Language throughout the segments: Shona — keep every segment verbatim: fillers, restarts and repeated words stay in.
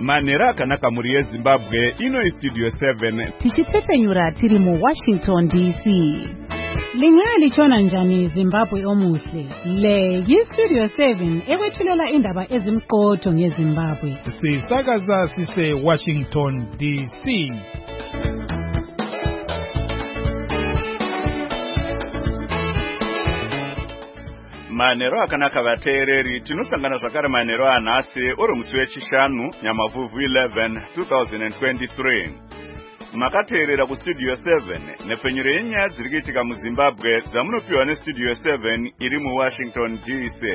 Manera akanaka muri yeZimbabwe ino iStudio seven. Tichitsepenyura tiri mu Washington D C. Lingaya lichona njani Zimbabwe omuhle. Le yiStudio seven ekwethulela indaba ezimqotho ngeZimbabwe. Sisakaza sise Washington D C. Manero akanaka vateereri tinosangana zvakare manero anhasi uri musi wechishanu Nyamavhuvhu eleven two thousand twenty-three. Makateerera kuStudio seven nepfenyuro yenyaya dziri kuitika muZimbabwe dzamunopiwa neStudio seven iri muWashington D C.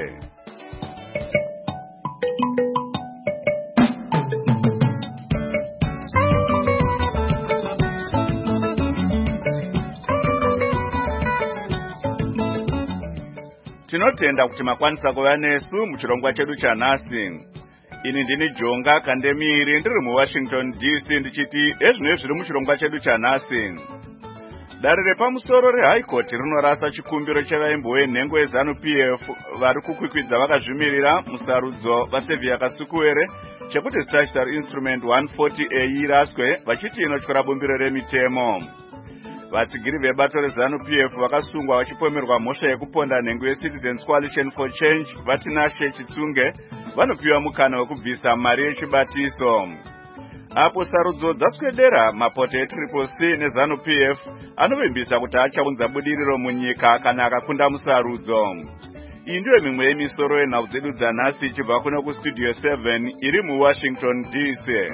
Tinotenda kuti makwanisa kuva nesu muchirongwa chedu chanhasi. Ini ndini Jonga Kandemiri ndiri muWashington D C ndichiti ezvinezvi zviri muchirongwa chedu chanhasi. Dare repamusoro reHigh Court rinorasa chikumbiro chevaimbo venhengo yeZanu-P F vari kukwikwidza vakazvimirira musarudzo vaSevhia Kasukuwere chekuti Statutory Instrument one forty A iraswe vachiti inotyora bumbiro remitemo. Vatsigiri vebato reZanu-P F vakasungwa vachipomerwa mhosva yekuponda nhengo yeCitizens Coalition for Change vatinashe Chitsunge vanopiwa mukana wekubvisa mari yechibatiso. Apo sarudzo dzaswedera, mapoto eTriple C neZanu-P F anovimbisa kuti achaunza budiriro munyika kana akakunda musarudzo. Iyi ndiyo mimwe yemisoro yenhau dzedu dzanhasi ichibva kuno kuStudio seven iri muWashington D C.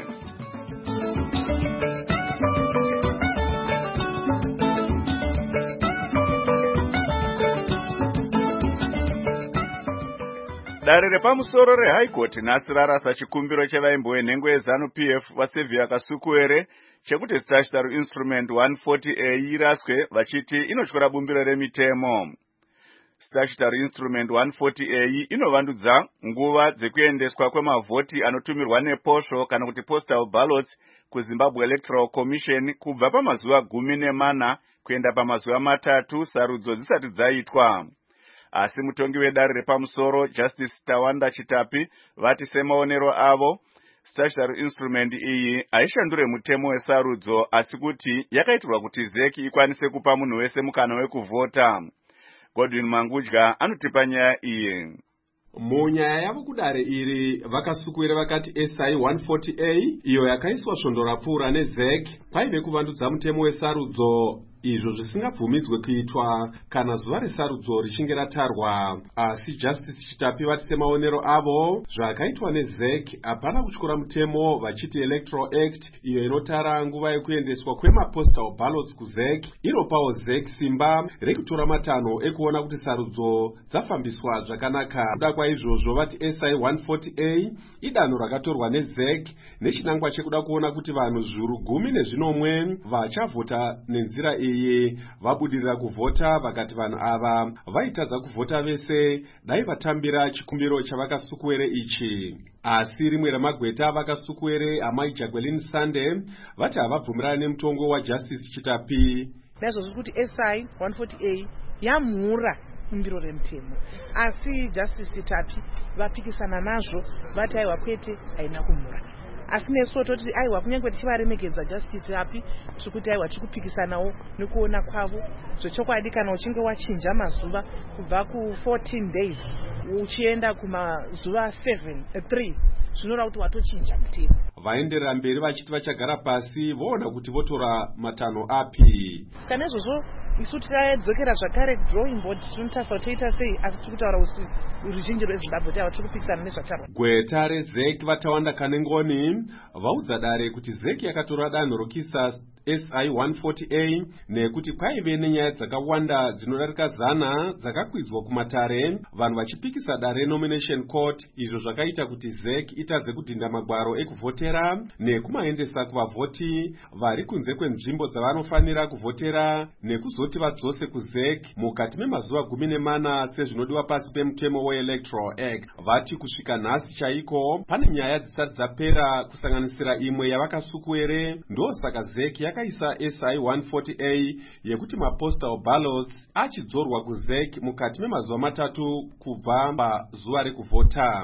Dare repamusoro reHigh Court nhasi rarasa chikumbiro chevaimbo venhengo yeZanu-P F vaSevhia Kasukuwere chekuti Statutory Instrument one forty A iraswe vachiti inotyora bumbiro remitemo. Statutory Instrument one forty A inovandudza nguva dzekuendeswa kwemavhoti anotumirwa neposho kana kuti postal ballots kuZimbabwe Electoral Commission kubva pamazuva gumi nemana kuenda pamazuva matatu sarudzo dzisati dzaitwa. Asi mutongi wedare repamusoro Justice Tawanda Chitapi vati semaonero avo Statutory Instrument iyi haishandure mutemo wesarudzo asi kuti yakaitirwa kuti zeki ikwanise kupa munhu wese mukana wekuvhota. Godwin Mangudya anotipa nyaya iyi. Munyaya yavo kudare iri vakasukuwere vakati S I one forty A iyo yakaiswa svondo rapfuura neZek paive kuvandudza mutemo wesarudzo izvo zvisingabvumidzwe kuitwa kana zuva resarudzo richinge ratarwa. Asi Justice Chitapi vati semaonero avo zvakaitwa neZek hapana kutyora mutemo vachiti Electoral Act iyo inotara nguva yekuendeswa kwemapostal ballots kuZek inopawo Zek simba rekutora matanho ekuona kuti sarudzo dzafambiswa zvakanaka. Kuda kwaizvozvo vati S I one forty A idanho rakatorwa neZek nechinangwa chekuda kuona kuti vanhu zviuru gumi nezvinomwe vachavhota nenzira iyi vabudirira kuvhota. Vakati vanhu ava vaitadza kuvhota vese dai vatambira chikumbiro chavakasukuwere ichi. Asi rimwe ramagweta vakasukuwere amai Jacqueline Sande vati havabvumirana nemutongo waJustice Chitapi. Naizvozvo kuti S I one forty A yamhura bumbiro remutemo asi Justice Chitapi vapikisana nazvo vati aiwa kwete haina kumhura. Asi nesu toti aiwa kunyange tichivaremekedza Justice Chitapi tiri kuti aiwa tikupikisanawo nekuona kwavo zvechokwadi kana uchinge wachinja mazuva kubva ku fourteen days uchienda kumazuva seven three zvinoreva kuti watochinja mutemo. Vaenderera mberi vachiti vachagara pasi voona kuti votora matanho api. Kana izvozvo isu tadzokera zvakare drawing board tinotarisa toita sei asi tiri kutaura kuti ruzhinji rweZimbabwe tava tiri kupikisana nezvatarwa. Gweta reZek vaTawanda Kanengoni vaudza dare kuti Zek yakatora danho rokisa S I one forty A nekuti kwaive nenyaya dzakawanda dzinodarika zana dzakakwidzwa kumatare vanhu vachipikisa dare nomination court izvo zvakaita kuti Zek itadze kudhinda magwaro ekuvhotera nekumaendesa kuvavhoti vari kunze kwenzvimbo dzavanofanira kuvhotera nekuzoti vadzose kuZek mukati memazuva gumi nemana sezvinodiwa pasi pemutemo weElectoral Act. Vati kusvika nhasi chaiko pane nyaya dzisati dzapera kusanganisira imwe yavakasukuwere ndosaka Zek yakaisa S I one forty A yekuti mapostal ballots achidzorwa kuZek mukati memazuva matatu kubva pazuva rekuvhota.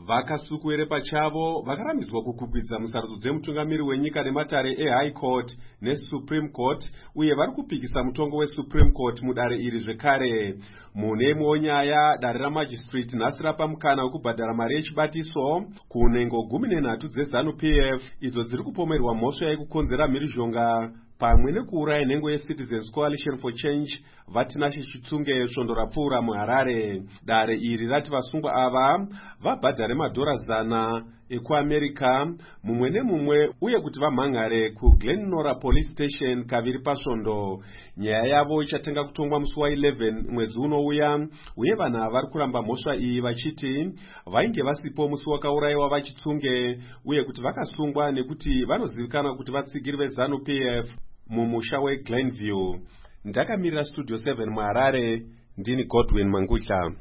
vakasukuwere pachavo vakaramidzwa kukwikwidzira musarudzo dzemutungamiri wenyika nematare ehigh court nesupreme court uye vari kupikisa mutongo wesupreme court mudare iri zvekare. Mune imwewo nyaya, dare ramajistrate nhasi rapa mukana wekubhadhara mari yechibatiso kunhengo gumi nenhatu dzezanu P F idzo dziri kupomerwa mhosva yekukonzera mhirizhonga pamwe nekuuraya nhengo yeCitizens Coalition for Change Vatinashe Chitsunge svondo rapfuura muHarare. Dare iri rati vasungwa ava vabhadhare madhora zana ekuAmerica mumwe nemumwe uye kuti vamhangare kuGlenora Police Station kaviri pasvondo. Nyaya yavo ichatanga kutongwa musi wa eleven mwedzi unouya uye vanhu ava vari kuramba mhosva iyi vachiti vainge vasipo musi wakaurayiwa vaChitsunge uye kuti vakasungwa nekuti vanozivikanwa kuti vatsigiri vezanu P F mumusha weGlenview. Ndakamirira Studio seven muHarare, ndini Godwin Mangudla.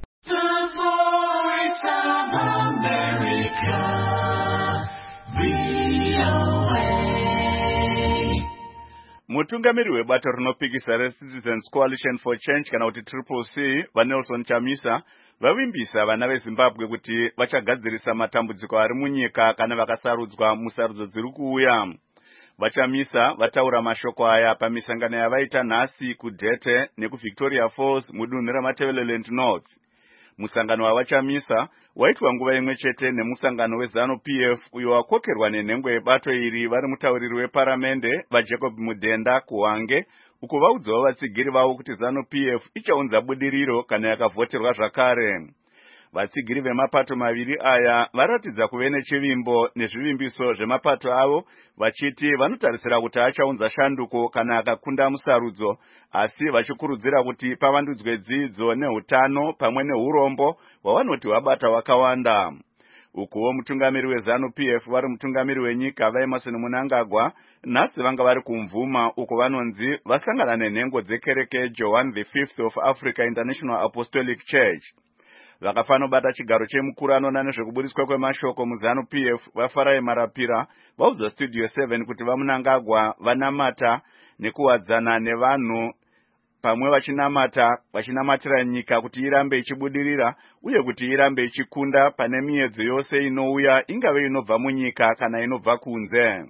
Mutungamiri webato rinopikisa reCitizens Coalition for Change kana kuti Triple C vaNelson Chamisa vavimbisa vana veZimbabwe kuti vachagadzirisa matambudziko ari munyika kana vakasarudzwa musarudzo dziri kuuya. Vachamisa vataura mashoko aya pamisangano yavaita nhasi kuDhete nekuVictoria Falls mudunhu raMatabeleland North. Musangano wavachamisa waitwa nguva imwe chete nemusangano wezanu P F uyo wakokerwa nenhengo yebato iri vari mutauriri weparamende vaJacob Mudenda kuHwange, uko vaudzawo vatsigiri vavo kuti zanu P F ichaunza budiriro kana yakavhoterwa zvakare. Vatsigiri vemapato maviri aya varatidza kuve nechivimbo nezvivimbiso zvemapato avo vachiti vanotarisira kuti achaunza shanduko kana akakunda musarudzo, asi vachikurudzira kuti pavandudzwe dzidzo neutano pamwe neurombo hwavanoti wabata wakawanda. Ukuwo mutungamiri wezanu P F vari mutungamiri wenyika vaEmmerson Mnangagwa nhasi vanga vari kumvuma uko vanonzi vasangana nenhengo dzekereke Joan the fifth of Africa International Apostolic Church. Vakafanobata chigaro chemukuru anona nezvekubudiswa kwemashoko muzanu P F vaFarai Marapira vaudza Studio seven kuti vaMnangagwa vanamata nekuwadzana nevanhu pamwe vachinamata vachinamatira nyika kuti irambe ichibudirira uye kuti irambe ichikunda pane miedzo yose inouya ingave inobva munyika kana inobva kunze.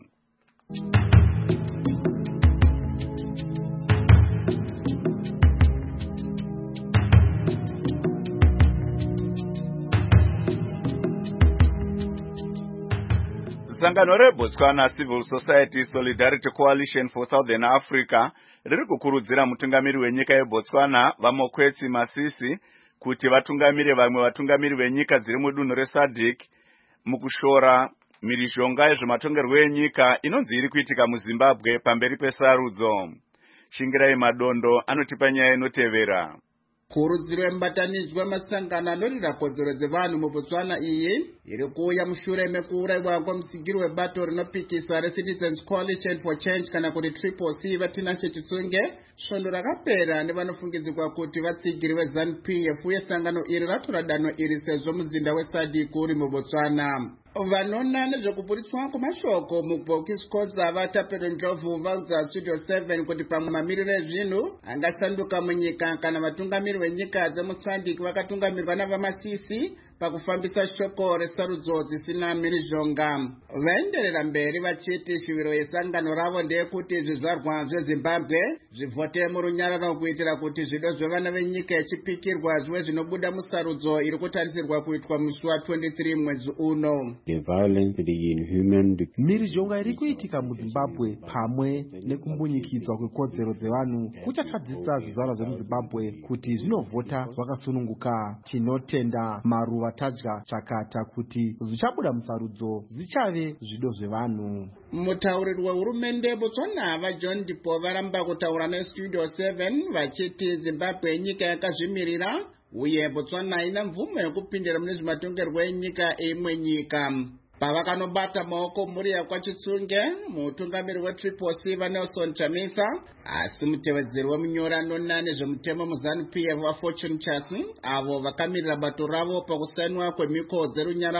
Sangano reBotswana Civil Society Solidarity Coalition for Southern Africa riri kukurudzira mutungamiri wenyika yeBotswana vaMokwetsi Masisi kuti vatungamire vamwe vatungamiri venyika dziri mudunhu reSADC mukushora mhirizhonga yezvematongerwo enyika inonzi iri kuitika muZimbabwe pamberi pesarudzo. Shingirai Madondo anotipa nyaya inotevera. Kurudziro yembatanidzwa masangano anorira kodzero dzevanhu muBotswana iyi iri kuuya mushure mekuurayiwa kwamutsigiri webato rinopikisa reCitizens Coalition for Change kana kuti Triple C Vatinashe Chitsunge svondo rakapera nevanofungidzirwa kuti vatsigiri vezanu P F uye sangano iri ratora danho iri sezvo muzinda weSADC uri muBotswana. Vanona nezvekubudiswa kwamashoko mubhokisi kodza vaTapelo Ndlovu vaudza Studio seven kuti pamwe mamiriro ezvinhu angashanduka munyika kana vatungamiri venyika dzemuSADC vakatungamirirwa navaMasisi pakufambisa shoko resarudzo dzisina mhirizhonga. Vaenderera mberi vachiti shuviro yesangano ravo ndeyekuti zvizvarwa zveZimbabwe zvivhote murunyararo kuitira kuti zvido zvevana venyika yechipikirwa zviwe zvinobuda musarudzo iri kutarisirwa kuitwa musi wa twenty-three mwedzi uno. The violence, the inhuman, the... mhirizhonga iri kuitika muZimbabwe pamwe nekumbunyikidzwa kwekodzero dzevanhu kuchakadzisa zvizvarwa zvemuZimbabwe kuti zvinovhota zvakasununguka. Tinotenda maruva tadya chakata kuti zvichabuda musarudzo zvichave zvido zvevanhu. Mutauriri wehurumende Botswana vaJohn Dipo varamba kutaura neStudio seven vachiti Zimbabwe nyika yakazvimirira uye Botswana ina mvumo yekupindira mune zvematongerwo enyika imwe nyika. Pavakanobata maoko muri yakwachitsunge mutungamiri weTriple C vaNelson Chamisa, asi mutevedzeri wemunyorano nane zvemutemo muzanu P F vaFortune Chasni avo vakamirira bato ravo pakusainwa kwemhiko dzerunyararo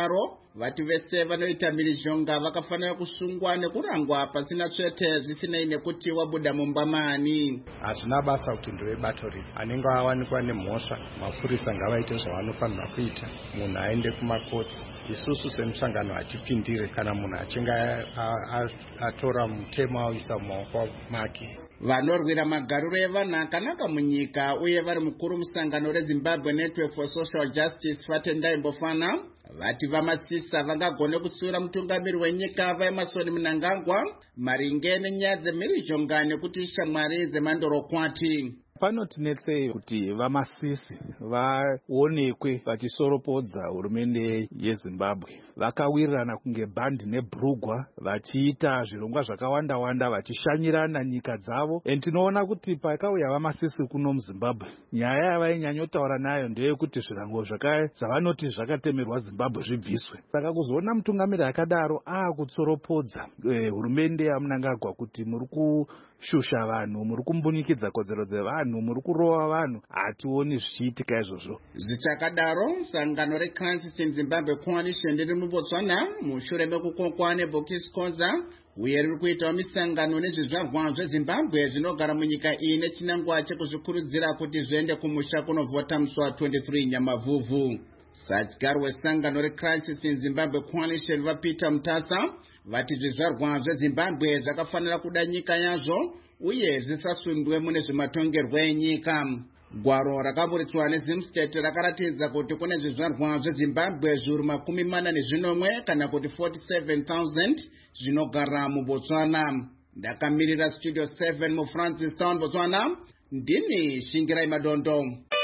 vati vese vanoita mhirizhonga vakafanira kusungwa nekurangwa pasina svete zvisinei nekuti wabuda mumba mani. Hazvina basa kuti ndevebato ripi. Anenge awanikwa nemhosva, mapurisa ngavaite zvavanofanira kuita, munhu aende kumakoti. Isusu semusangano hatipindire kana munhu achinge atora mutemo auisa mumaoko make. Vanorwira magariro evanhu akanaka munyika uye vari mukuru musangano reZimbabwe Network for Social Justice Fatendai Mbofana vati vamasisa vangagone kutsiura mutungamiri wenyika vaEmmerson Mnangagwa maringe nenyaya dzemhirizhonga nekuti shamwari dzemandorokwati. Panotinetsei kuti vamasisi vaonekwe vachisoropodza hurumende yeZimbabwe. Vakawirirana kunge bhandi nebhurugwa vachiita zvirongwa zvakawanda wanda vachishanyirana nyika dzavo. And tinoona kuti pakauya vamasisi kuno muZimbabwe, nyaya yavainyanyotaura nayo ndeyekuti zvirango zvavanoti zvakatemerwa Zimbabwe zvibviswe. Saka kuzoona mutungamiri akadaro aakutsoropodza hurumende yaMnangagwa kuti muri kushusha vanhu, muri kumbunikidza kodzero dzevanhu, muri kurova vanhu, hationi zvichiitika izvozvo. Zvichakadaro, sangano reCrisis in Zimbabwe Coalition riri muBotswana mushure mekukokwa neBokisi Koza uye riri kuitawo misangano nezvizvarwa zveZimbabwe zvinogara munyika iyi nechinangwa chekuzvikurudzira kuti zviende kumusha kunovhota musi wa-twenty-three Nyamavhuvhu. Satyari wesangano reCrisis in Zimbabwe Coalition vaPeter Mutasa vati zvizvarwa zveZimbabwe zvakafanira kuda nyika yazvo uye zvisasundwe mune zvematongerwo enyika. Gwaro rakaburitswa neZimstate rakaratidza kuti kune zvizvarwa zveZimbabwe zviuru makumi mana nezvinomwe kana kuti forty-seven thousand zvinogara muBotswana. Ndakamirira Studio seven muFrancistown, Botswana, ndini Shingirai Madondo.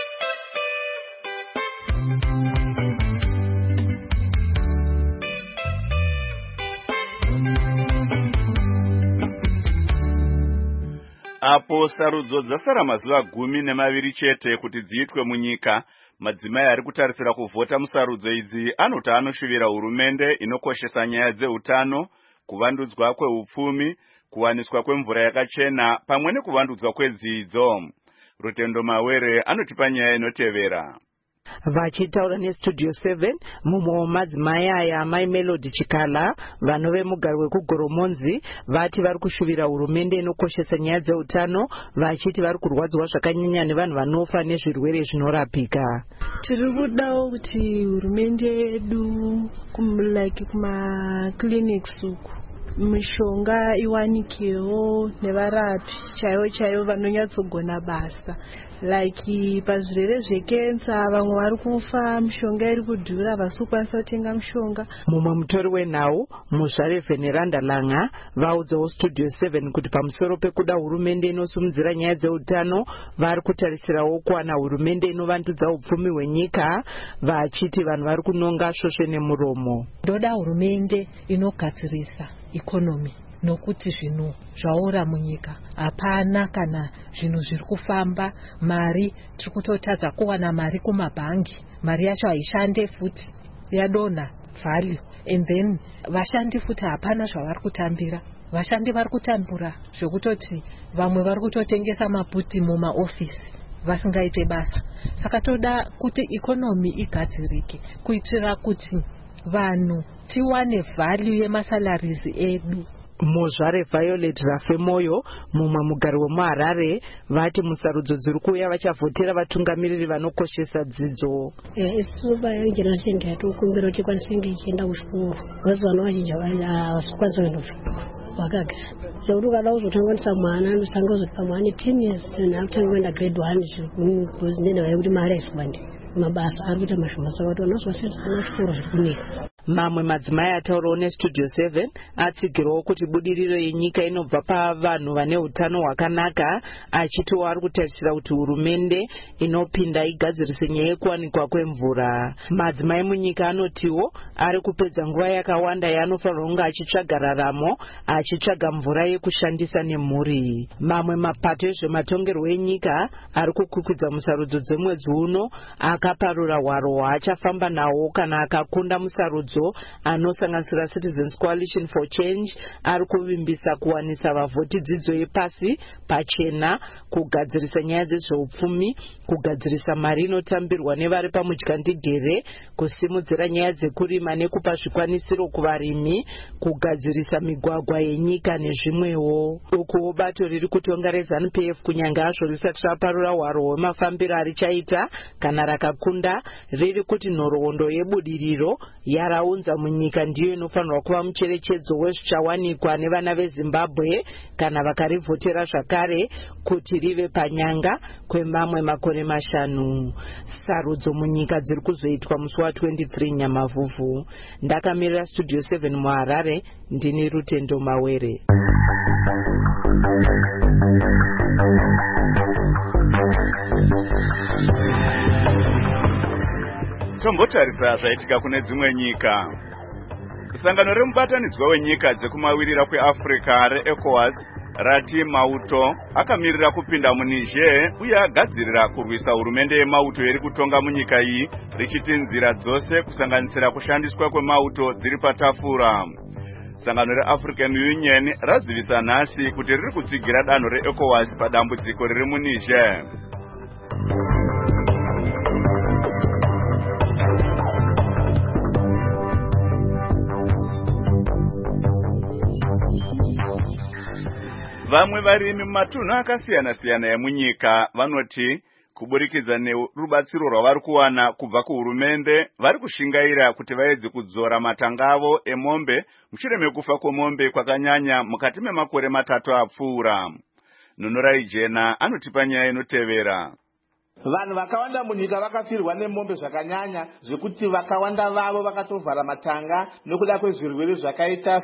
Apo sarudzo dzasara mazuva gumi nemaviri chete kuti dziitwe munyika, madzimai ari kutarisira kuvhota musarudzo idzi anoti anoshuvira hurumende inokoshesa nyaya dzeutano, kuvandudzwa kweupfumi, kuwaniswa kwemvura yakachena pamwe nekuvandudzwa kwedzidzo. Rutendo Mawere anotipa nyaya inotevera. Vachitaura neStudio seven mumwe wemadzimai aya Mai Melody Chikala vanove mugaro wekugoromonzi vati vari kushuvira hurumende inokoshesa nyaya dzeutano vachiti vari kurwadzwa zvakanyanya nevanhu vanofa nezvirwere zvinorapika. Tiri kudawo kuti hurumende yedu like kuma clinics uku mishonga iwanikewo nevarapi chaivo chaivo vanonyatsogona basa, like pazvirwere zvekensa vamwe vari kufa, mishonga iri kudhura, vasi kukwanisa kutenga mishonga. Mumwe mutori wenhau muzvare Veneranda Langa vaudzawo Studio seven kuti pamusoro pekuda hurumende inosimudzira nyaya dzeutano vari kutarisirawo kuwana hurumende inovandudza upfumi hwenyika, vachiti vanhu vari kunonga svosve nemuromo. Ndoda hurumende inogadzirisa ikonomi nokuti zvinhu zvaora munyika, hapana kana zvinhu zviri kufamba, mari tiri kutotadza kuwana mari kumabhangi, mari yacho haishande futi, yadonha value, and then vashandi futi hapana zvavari kutambira. Vashandi vari kutambura zvokutoti vamwe vari kutotengesa maputi mumaofisi vasingaite basa. Saka toda kuti ikonomi igadzirike kuitira kuti vanhu tiwane value yemasalaries edu. Muzvare Violet Rafemoyo mumwe mugari wemuHarare vati musarudzo dziri kuuya vachavhotera vatungamiriri vanokoshesa dzidzo. Isu vageneration yatikumbira kuti ikwanise kunge ichienda kuchikoro, vasi vana vazhinji havasikwanisa kuenda kuchikoro vakagara. Zvekuti ukada kuzotanganisa mwana anosanga kuzoti mwana ten years akutanga kuenda grade one nenda yekuti mari haisubandi mabasa ari kuita mashoma, saka kuti vanozosiyana chikoro zvikuneka. Mamwe madzimai ataurawo neStudio seven atsigirawo kuti budiriro yenyika inobva pavanhu vane utano hwakanaka, achitiwo ari kutarisira kuti hurumende inopinda igadzirise nyaya yekuwanikwa kwemvura. Madzimai munyika anotiwo ari kupedza nguva yakawanda yaanofanirwa kunge achitsvaga raramo, achitsvaga mvura yekushandisa nemhuri. Mamwe mapato ezvematongerwo enyika ari kukwikwidza musarudzo dzemwedzi uno akaparura hwaro hwaachafamba nawo kana akakunda musarudzo dzidzo anosanganisira Citizens Coalition for Change ari kuvimbisa kuwanisa vavhoti dzidzo yepasi pachena, kugadzirisa nyaya dzezveupfumi, kugadzirisa mari inotambirwa nevari pamudyandigere, kusimudzira nyaya dzekurima nekupa zvikwanisiro kuvarimi, kugadzirisa migwagwa yenyika nezvimwewo. Ukuwo bato riri kutonga reZANU P F kunyange hazvo risati raparura hwaro hwemafambiro arichaita kana rakakunda, riri kuti nhoroondo yebudiriro yaraunza munyika ndiyo inofanirwa kuva mucherechedzo wezvichawanikwa nevana veZimbabwe kana vakarivhotera zvakare kuti rive panyanga kwemamwe makore mashanu. Sarudzo munyika dziri kuzoitwa musi wa23 Nyamavhuvhu. Ndakamirira Studio seven muHarare, ndini Rutendo Mawere. Tombotarisa zvaitika kune dzimwe nyika. Sangano remubatanidzwa wenyika dzekumawirira kweAfrica reECOWAS rati Mauto akamirira kupinda muNiger uye agadzirira kurwisa hurumende yeMauto iri kutonga munyika iyi, richiti nzira dzose kusanganisira kushandiswa kwemauto dziri patafura. Sangano reAfrican Union razivisa nhasi kuti riri kutsigira danho reECOWAS padambudziko riri muNiger. Vamwe varimi mumatunhu akasiyana siyana emunyika vanoti kuburikidza nerubatsiro rwavari kuwana kubva kuhurumende, vari kushingaira kuti vaedze kudzora matanga avo emombe mushure mekufa kwemombe kwakanyanya mukati memakore matatu apfuura. Nunurai Jena anotipa nyaya inotevera. Vanhu vakawanda munyika vakafirwa nemombe zvakanyanya zvekuti vakawanda vavo vakatovhara matanga nokuda kwezvirwere zvakaita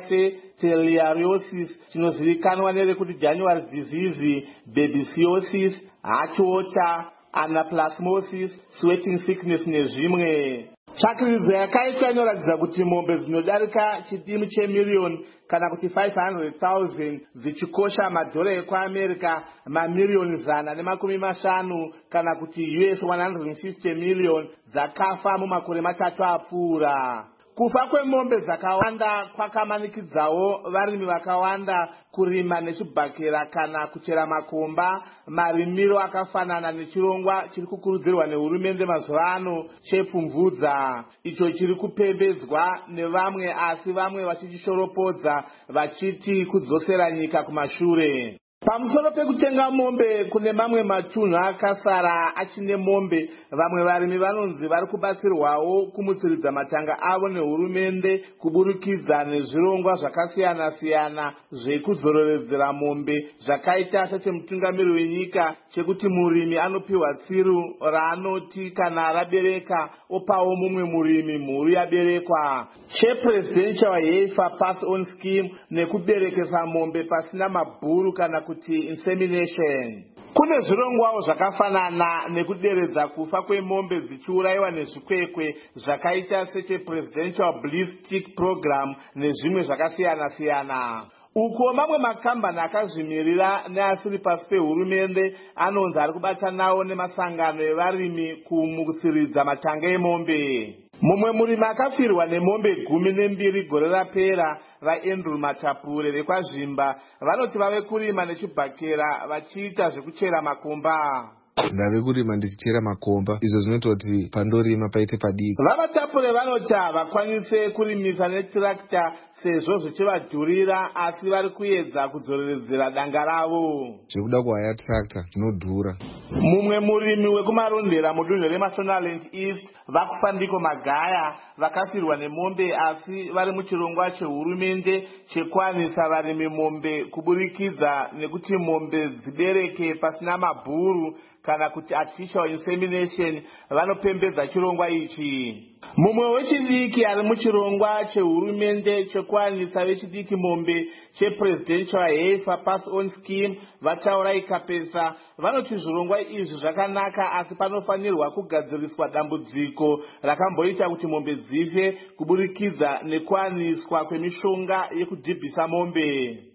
seteliosis, chinozivikanwa nerekuti January disease, babesiosis, hatchwater, anaplasmosis, sweating sickness nezvimwe. Tsvakiridzo yakaitwa inoratidza kuti mombe dzinodarika chidimi chemiliyoni kana kuti five hundred thousand dzichikosha madhora ekuAmerica mamiliyoni zana nemakumi mashanu kana kuti U S one hundred fifty million dzakafa mumakore matatu apfuura. Kufa kwemombe dzakawanda kwakamanikidzawo varimi vakawanda kurima nechibhakera kana kuchera makomba, marimiro akafanana nechirongwa chiri kukurudzirwa nehurumende mazuva ano chepfumvudza, icho chiri kupembedzwa nevamwe asi vamwe vachichishoropodza vachiti kudzosera nyika kumashure. Pamusoro pekutenga mombe kune mamwe matunhu akasara achine mombe, vamwe varimi vanonzi vari kubatsirwawo kumutsiridza matanga avo nehurumende kuburikidza nezvirongwa zvakasiyana siyana zvekudzororedzera mombe zvakaita sechemutungamiri wenyika chekuti murimi anopiwa tsiru raanoti kana rabereka opawo mumwe murimi mhuru yaberekwa, chepresidential heifer pass on scheme nekuberekesa mombe pasina mabhuru kana kuti insemination. Kune zvirongwawo zvakafanana nekuderedza kufa kwemombe dzichiurayiwa nezvikwekwe zvakaita sechepresidential ballistic program nezvimwe zvakasiyana siyana. Uko mamwe makambani akazvimirira neasiri pasi pehurumende anonzi ari kubatanawo nemasangano evarimi kumutsiridza matanga emombe. Mumwe murimi akafirwa nemombe gumi nembiri gore rapera vaAndrew Matapure vekwazvimba vanoti vave kurima nechibhakera vachiita zvekuchera makomba. Ndave kurima ndichichera makomba, izvo zvinoita kuti pandorima paite padiki. VaMatapure vanoti havakwanise kurimisa netrakta sezvo zvichivadhurira, asi vari kuedza kudzoreredzera danga ravo. Zvekuda kuhaya trakta zvinodhura. Mumwe murimi wekumarondera mudunhu reMashonaland East Vakufandiko Magaya vakafirwa nemombe asi vari muchirongwa chehurumende chekwanisa varimi mombe kuburikidza nekuti mombe dzibereke pasina mabhuru kana kuti artificial insemination, vanopembedza chirongwa ichi. Mumwe wechidiki ari muchirongwa chehurumende chekwanisa vechidiki mombe chepresidential heifer pass on scheme vataura ikapesa vanoti zvirongwa izvi zvakanaka asi panofanirwa kugadziriswa dambudziko rakamboita kuti mombe dzife kuburikidza nekwaniswa kwemishonga yekudhibhisa mombe.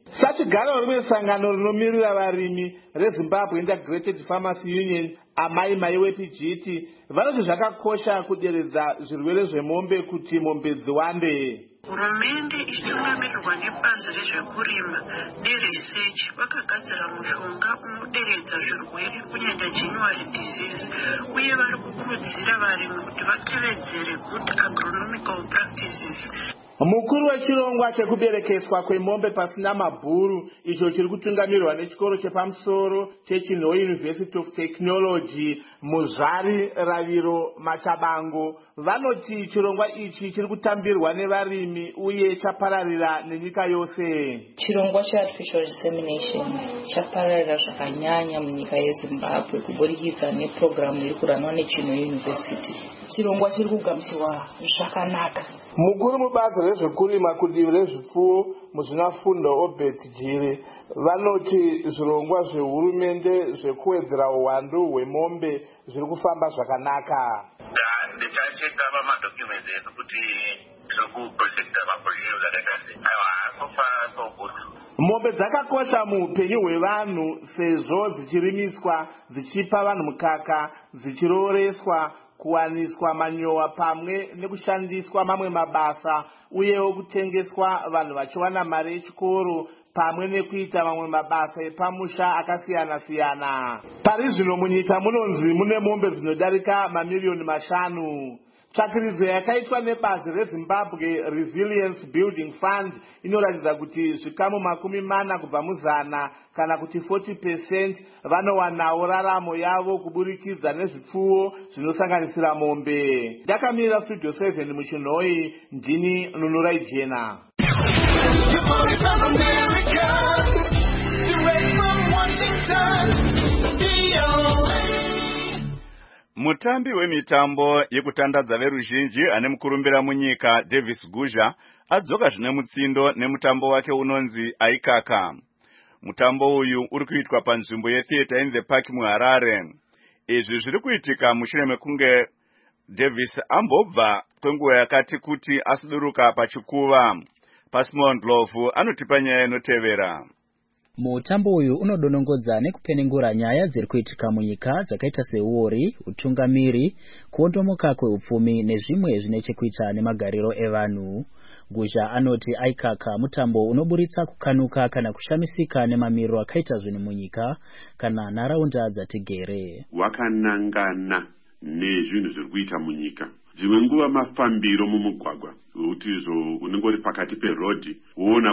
Sachigaro rimwe sangano rinomirira varimi reZimbabwe Integrated Farmers Union, amai mai wePGT, vanoti zvakakosha kuderedza zvirwere zvemombe kuti mombe dziwande. Hurumende ichitungamirirwa nebazi rezvekurima neresearch vakagadzira mushonga unoderedza zvirwere kunyanya January disease, uye vari kukurudzira varimi kuti vatevedzere good agronomical practices. Mukuru wechirongwa chekuberekeswa kwemombe pasina mabhuru, icho chiri kutungamirwa nechikoro chepamusoro cheChinhoyi University of Technology, Muzvari Raviro Machabango, vanoti chirongwa ichi chiri kutambirwa nevarimi uye chapararira nenyika yose. Chirongwa cheartificial insemination chapararira zvakanyanya munyika yeZimbabwe kuburikidza neprogramu iri kuranwa neChinhoyi University. Chirongwa chiri kugamuchirwa zvakanaka. Mukuru mubazi rezvekurima kudivi rezvipfuwo muzvinafundo Obert Jire vanoti zvirongwa zvehurumende zvekuwedzera uwandu hwemombe zviri kufamba zvakanaka. Ndikacheka pamadhokumenti edu kuti tiri kuprojekta mapurojekti zvakakasi aiwa sofa so good. Mombe dzakakosha muupenyu hwevanhu sezvo dzichirimiswa dzichipa vanhu mukaka, dzichiroreswa, kuwaniswa manyowa pamwe nekushandiswa mamwe mabasa, uyewo kutengeswa vanhu vachiwana mari yechikoro pamwe nekuita mamwe mabasa epamusha akasiyana siyana. Pari zvino munyika munonzi mune mombe dzinodarika mamiliyoni mashanu. Tsvakiridzo yakaitwa nebazi reZimbabwe Resilience Building Fund inoratidza kuti zvikamu makumi mana kubva muzana kana kuti forty percent vanowanawo raramo yavo kuburikidza nezvipfuwo zvinosanganisira mombe. Ndakamirira Studio seven muChinhoyi, ndini Nunurai Jena. Mutambi wemitambo yekutandadza veruzhinji ane mukurumbira munyika Davis Guzha adzoka zvine mutsindo nemutambo wake unonzi Aikaka. Mutambo uyu uri kuitwa panzvimbo yeTheatre in the Park muHarare. Izvi zviri kuitika mushure mekunge Davis ambobva kwenguva yakati kuti asiduruka pachikuva. Pasimon Ndlovu anotipa nyaya inotevera. Mutambo uyu unodonongodza nekupenengura nyaya dziri kuitika munyika dzakaita seuori, utungamiri, kuondomoka kweupfumi nezvimwe zvine chekuita nemagariro evanhu. Guzha anoti Aikaka mutambo unoburitsa kukanuka kana kushamisika nemamiriro akaita zvinhu munyika kana nharaunda dzatigere. Wakanangana nezvinhu zviri kuita munyika. Dzimwe nguva mafambiro mumugwagwa kuti izvo unenge uri pakati perodhi woona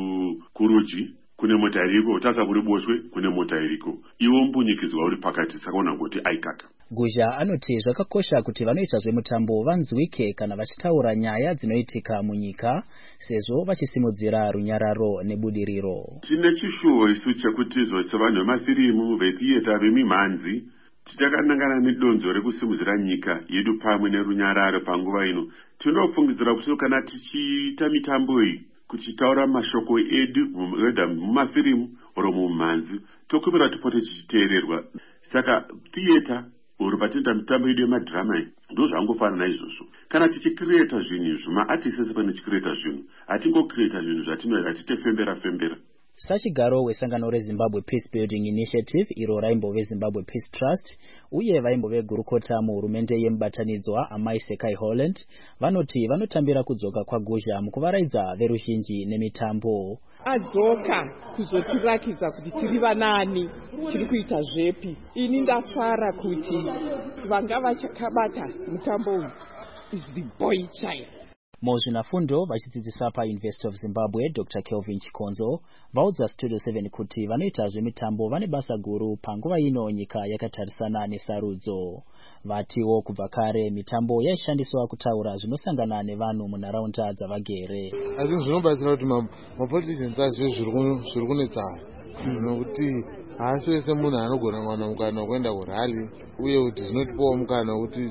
kurudyi kune mota iriko, utasa kuri boshwe kune mota iriko, iwo mbunyikidzwa uri pakati, saka unangoti Aikaka. Guzha anoti zvakakosha kuti vanoita zvemutambo vanzwike kana vachitaura nyaya dzinoitika munyika sezvo vachisimudzira runyararo nebudiriro. Tine chishuwo isu chekuti izvo sevanhu vemafirimu, vetheatre, vemimhanzi tichakanangana nedonzo rekusimudzira nyika yedu pamwe nerunyararo panguva ino. Tinofungidzira kuti kana tichiita mitambo iyi kuchitaura mashoko edu weda mumafirimu oro mumhanzi tokumbira tipote tichiteererwa. Saka theatre uri patenda mitambo yedu yemadhirama iyi ndo zvangofanana izvozvo. Kana tichikireta zvinhu izvo maartists pane chikireta zvinhu hatingokireta zvinhu zvatino hatitefembera fembera. Sachigaro wesangano reZimbabwe Peace Building Initiative iro raimbove Zimbabwe Peace Trust uye vaimbove gurukota muhurumende yemubatanidzwa amai Sekai Holland vanoti vanotambira kudzoka kwaGuzha mukuvaraidza veruzhinji nemitambo. Adzoka kuzotirakidza kuti tiri vanani, tiri kuita zvepi. Ini ndafara kuti vanga vachakabata mutambo uyu is the boy child. Muzvinafundo vachidzidzisa paUniversity of Zimbabwe Doctor Kelvin Chikonzo vaudza Studio seven kuti vanoita zvemitambo vane basa guru panguva ino nyika yakatarisana nesarudzo. Vatiwo kubva kare mitambo yaishandiswa kutaura zvinosangana nevanhu munharaunda dzavagere. Asi zvinobatsira kuti mapoliticians azve zviri kunetsa nokuti haasi wese munhu anogona kuwana mukana wekuenda kurali uye kuti zvinotipawo mukana wekuti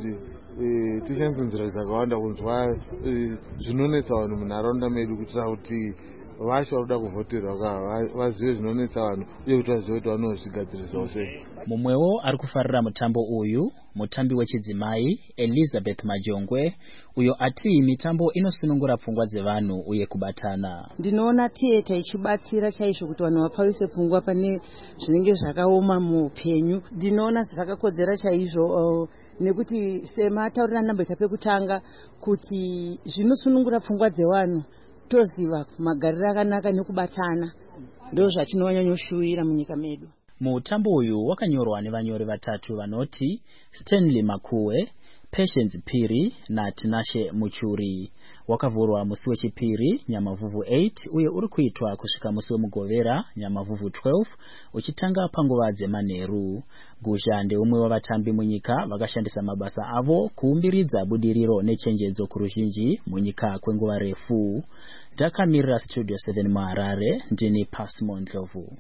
tishandise nzira dzakawanda kunzwa zvinonetsa vanhu munharaunda medu kuitira kuti vacho vari kuda kuvhoterwa ka vazive zvinonetsa vanhu uye kuti vazive kuti vanozvigadzirisawo sei. Mumwewo ari kufarira mutambo uyu mutambi wechidzimai Elizabeth Majongwe uyo ati mitambo inosunungura pfungwa dzevanhu uye kubatana. Ndinoona theater ichibatsira chaizvo kuti vanhu vapfawise pfungwa pane zvinenge zvakaoma muupenyu. Ndinoona zvakakodzera chaizvo uh, nekuti semataurira namboita pekutanga kuti zvinosunungura pfungwa dzevanhu toziva magariro akanaka nekubatana ndo zvatinonyanyoshuwira munyika medu. Mutambo uyu wakanyorwa nevanyori vatatu vanoti Stanley Makuwe, Patience Piri na Tinashe Muchuri. Wakavhurwa musi wechipiri Nyamavhuvhu eight uye uri kuitwa kusvika musi wemugovera Nyamavhuvhu twelve uchitanga panguva dzemanheru. Gusha ndeumwe wavatambi munyika vakashandisa mabasa avo kuumbiridza budiriro nechenjedzo kuruzhinji munyika kwenguva refu. Ndakamirira Studio seven muHarare, ndini Pasmo Ndlovu.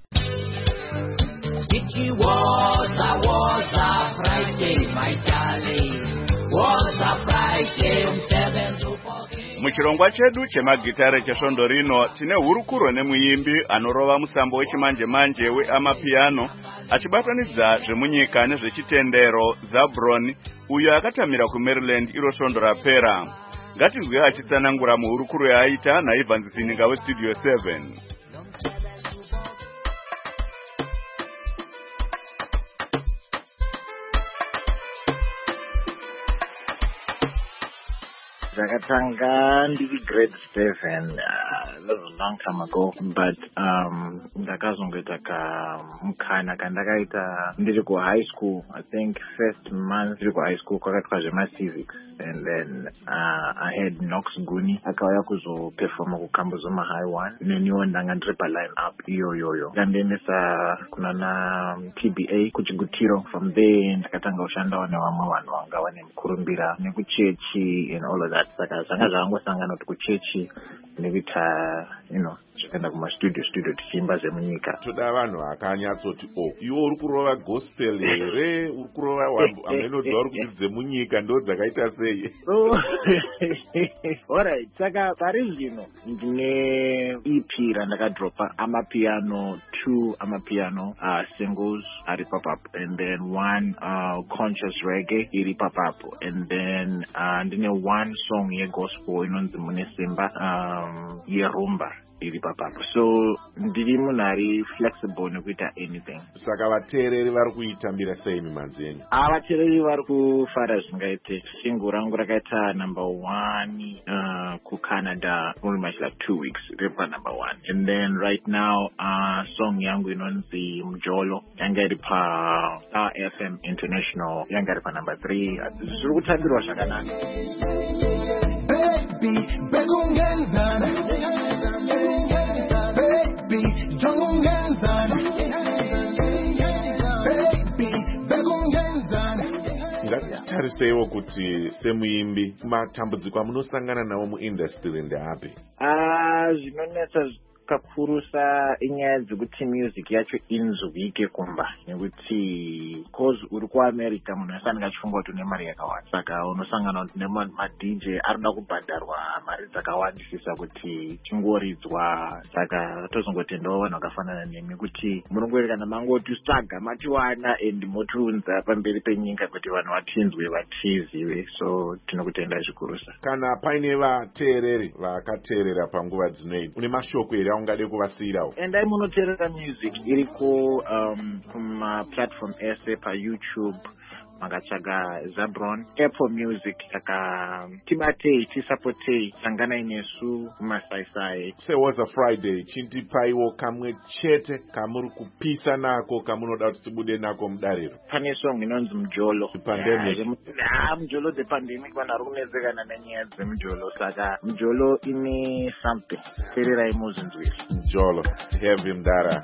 It was a, was a Friday, my darling. Was a Friday from seven to fourteen. Muchirongwa chedu chemagitare chesvondo rino tine hurukuro nemuimbi anorova musambo wechimanje manje weamapiano achibatanidza zvemunyika nezvechitendero Zabron uyo akatamira kuMaryland iro svondo rapera. Ngatinzwe achitsanangura muhurukuro yaaita naIvan Zininga weStudio seven. Ndakatanga ndiri grade seven, uh, that was a long time ago, but um ndakazongoita kamukana kandakaita ndiri ku high school. I think first month ndiri ku high school kwakatwa zvema civics, and then uh, I had Knox Guni akauya kuzoperforma kuKambozoma High one neniwo ndanga ndiri pa line up iyo yoyo ndandiendesa kunana T B A kuchigutiro. From there ndakatanga kushandawo nevamwe vanhu vanga vane mukurumbira nekuchechi and all of that. Saka zvanga zvangosangana kuti kuchechi nekuita you know zvakaenda kumastudio studio tichiimba zvemunyika. Toda vanhu vakanyatsoti o iwo uri kurova gospel here, uri kurova amenodzwa uri kuti dzemunyika ndo dzakaita sei? Alright, saka pari zvino ndine E P randakadropa amapiano two amapiano uh, singles ari papapo, and then one uh, conscious reggae iri papapo, and then uh, ndine one song yegospel inonzi Mune Simba um, yerumba iri papapo. So ndiri munhu ari flexible nekuita anything. Saka vateereri vari kuitambira sei mimanzi yenyu? Ah, vateereri vari kufara zvingaite. Single rangu rakaita number one uh, kuCanada only much like two weeks repa number one, and then right now uh, song yangu inonzi Mjolo yanga iri pa R F M International yanga iri pa number three. Zviri kutambirwa zvakanaka. Baby, begungenzana. Baby, jongenzana. Baby, begungenzana. Ngatitarisewo kuti semuimbi matambudziko amunosangana nawo muindustry ndeapi? Ah, zvinonetsa kakurusa inyaya dzekuti music yacho inzwike kumba, nekuti cause uri kuAmerica munhu asanga achifunga kuti une mari yakawanda, saka unosangana kuti nema-D J arida kubhadharwa mari dzakawandisisa kuti chingoridzwa. Saka tozongotendawo vanhu vakafanana nemi kuti munongoerekana mangoti saga matiwana and motiunza pamberi penyika kuti vanhu vatinzwe vatizive. So tinokutenda zvikurusa. Kana paine vateereri vakateerera panguva dzinoidzi, une mashoko here ungade kuvasiyirawo? Endai munoteerera music iri ku um, kuma platform ese pa YouTube makatsvaga Zabron, Apple Music, saka tibatei tisapotei sanganai nesu kumasaisai. Say was a Friday chindipaiwo kamwe chete kamuri kupisa nako kamunoda kuti tibude nako mudariro. Pane song inonzi Mjolo. Pandemic. Ah, Mjolo the pandemic vanhu vari kunetseka nenyaya dzemujolo, saka Mjolo ine something. Teererai muzinzwiri. Mjolo, have him dara.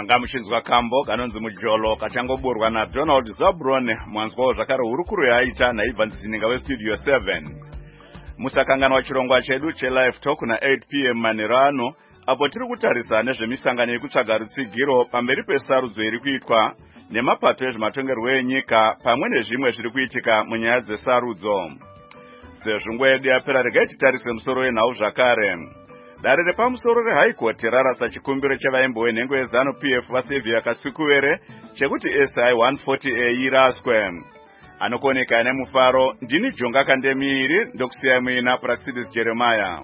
nanga mushinzwa kambo kanonzi Mujolo kachangoburwa naDonald Zabron mwanzwa zvakare hurukuru yaita naibva nzininga westudio seven. Musakangana wachirongwa chedu chelive talk na eight p m manirano apo tiri kutarisa nezvemisangano yekutsvaga rutsigiro pamberi pesarudzo iri kuitwa nemapato ezvematongerwo enyika pamwe nezvimwe zviri kuitika munyaya dzesarudzo. Sezvo nguva yedu yapera regai titarise musoro wenhau zvakare. Dare repamusoro reHigh Court rarasa chikumbiro chevaimbo wenhengo yeZanu P F vaSaviour Kasukuwere chekuti S I one forty A iraswe. Anokoneka nemufaro ndini Jonga Kandemiri ndokusiyai muina Praxidis Jeremiah.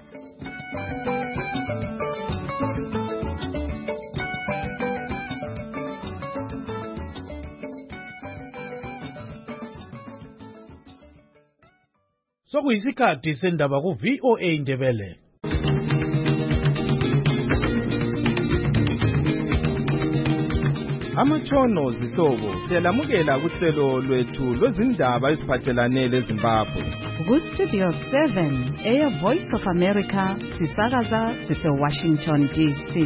Sokuyisikhathi sendaba ku V O A Ndebele. Amatshono zihlobo siyalamukela kuhlelo lwethu lwezindaba eziphathelane leZimbabwe. Ku Studio seven, Air Voice of America, sisakaza sise Washington D C.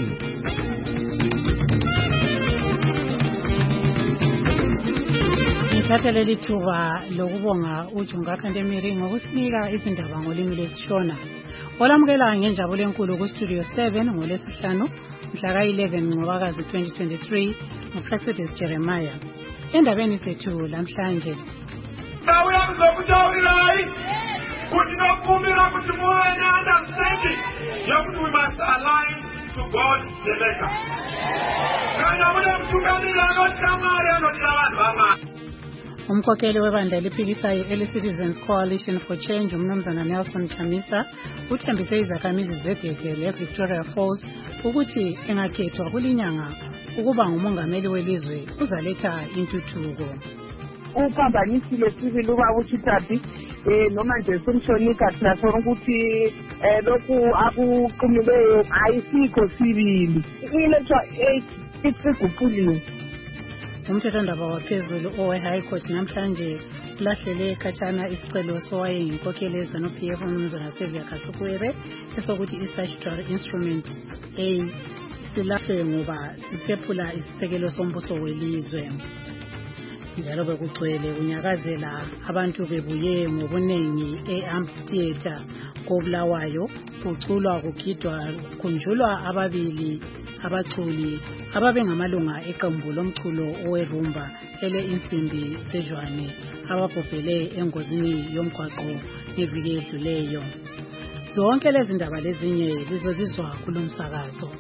Ngithatha leli thuba lokubonga uJunga Kandemiri ngokusinika izindaba ngolimi lesiShona. Olamukela ngenjabulo enkulu ku Studio seven ngolesihlanu mhla ka eleven Ncwabakazi twenty twenty-three nguPraxidis Jeremiah. Endabeni zethu lamhlanje. Uyakuzokutawulirayi kuti nokumbira kuti muwe understanding yokuti we must align to God's deliver. Kana mune mtungamiri anotikamari anotira vanhu vamari. Umkhokheli webandla eliphikisayo ele-Citizens Coalition for Change umnumzana Nelson Chamisa uthembise izakhamizi zedede le-Victoria Falls ukuthi engakhethwa kulinyanga ukuba ngumongameli welizwe uzaletha intuthuko. Uphambanisile sibili uba uChitabi eh noma nje simshonika sinathona ukuthi eh lokhu akuqinileyo ayisikho sibili ilethwa eight isiguquliwe. Umthethondaba waphezulu owe-High Court namhlanje ulahlele khatshana isicelo sowayeyinkokheli yeZanu P F umnumzana Saviour Kasukuwere esokuthi i-statutory instrument A silahle ngoba sisephula isisekelo sombuso welizwe. Njalo bekugcwele kunyakazela abantu bebuye ngobuningi e-amphitheater koBulawayo kuculwa kugidwa kunjulwa ababili abaculi ababengamalunga eqembu lomculo owerumba ele insimbi sejwane ababhubhele engozini yomgwaqo ngeviki edluleyo. Zonke lezi ndaba lezinye lizozizwa kulomsakazo.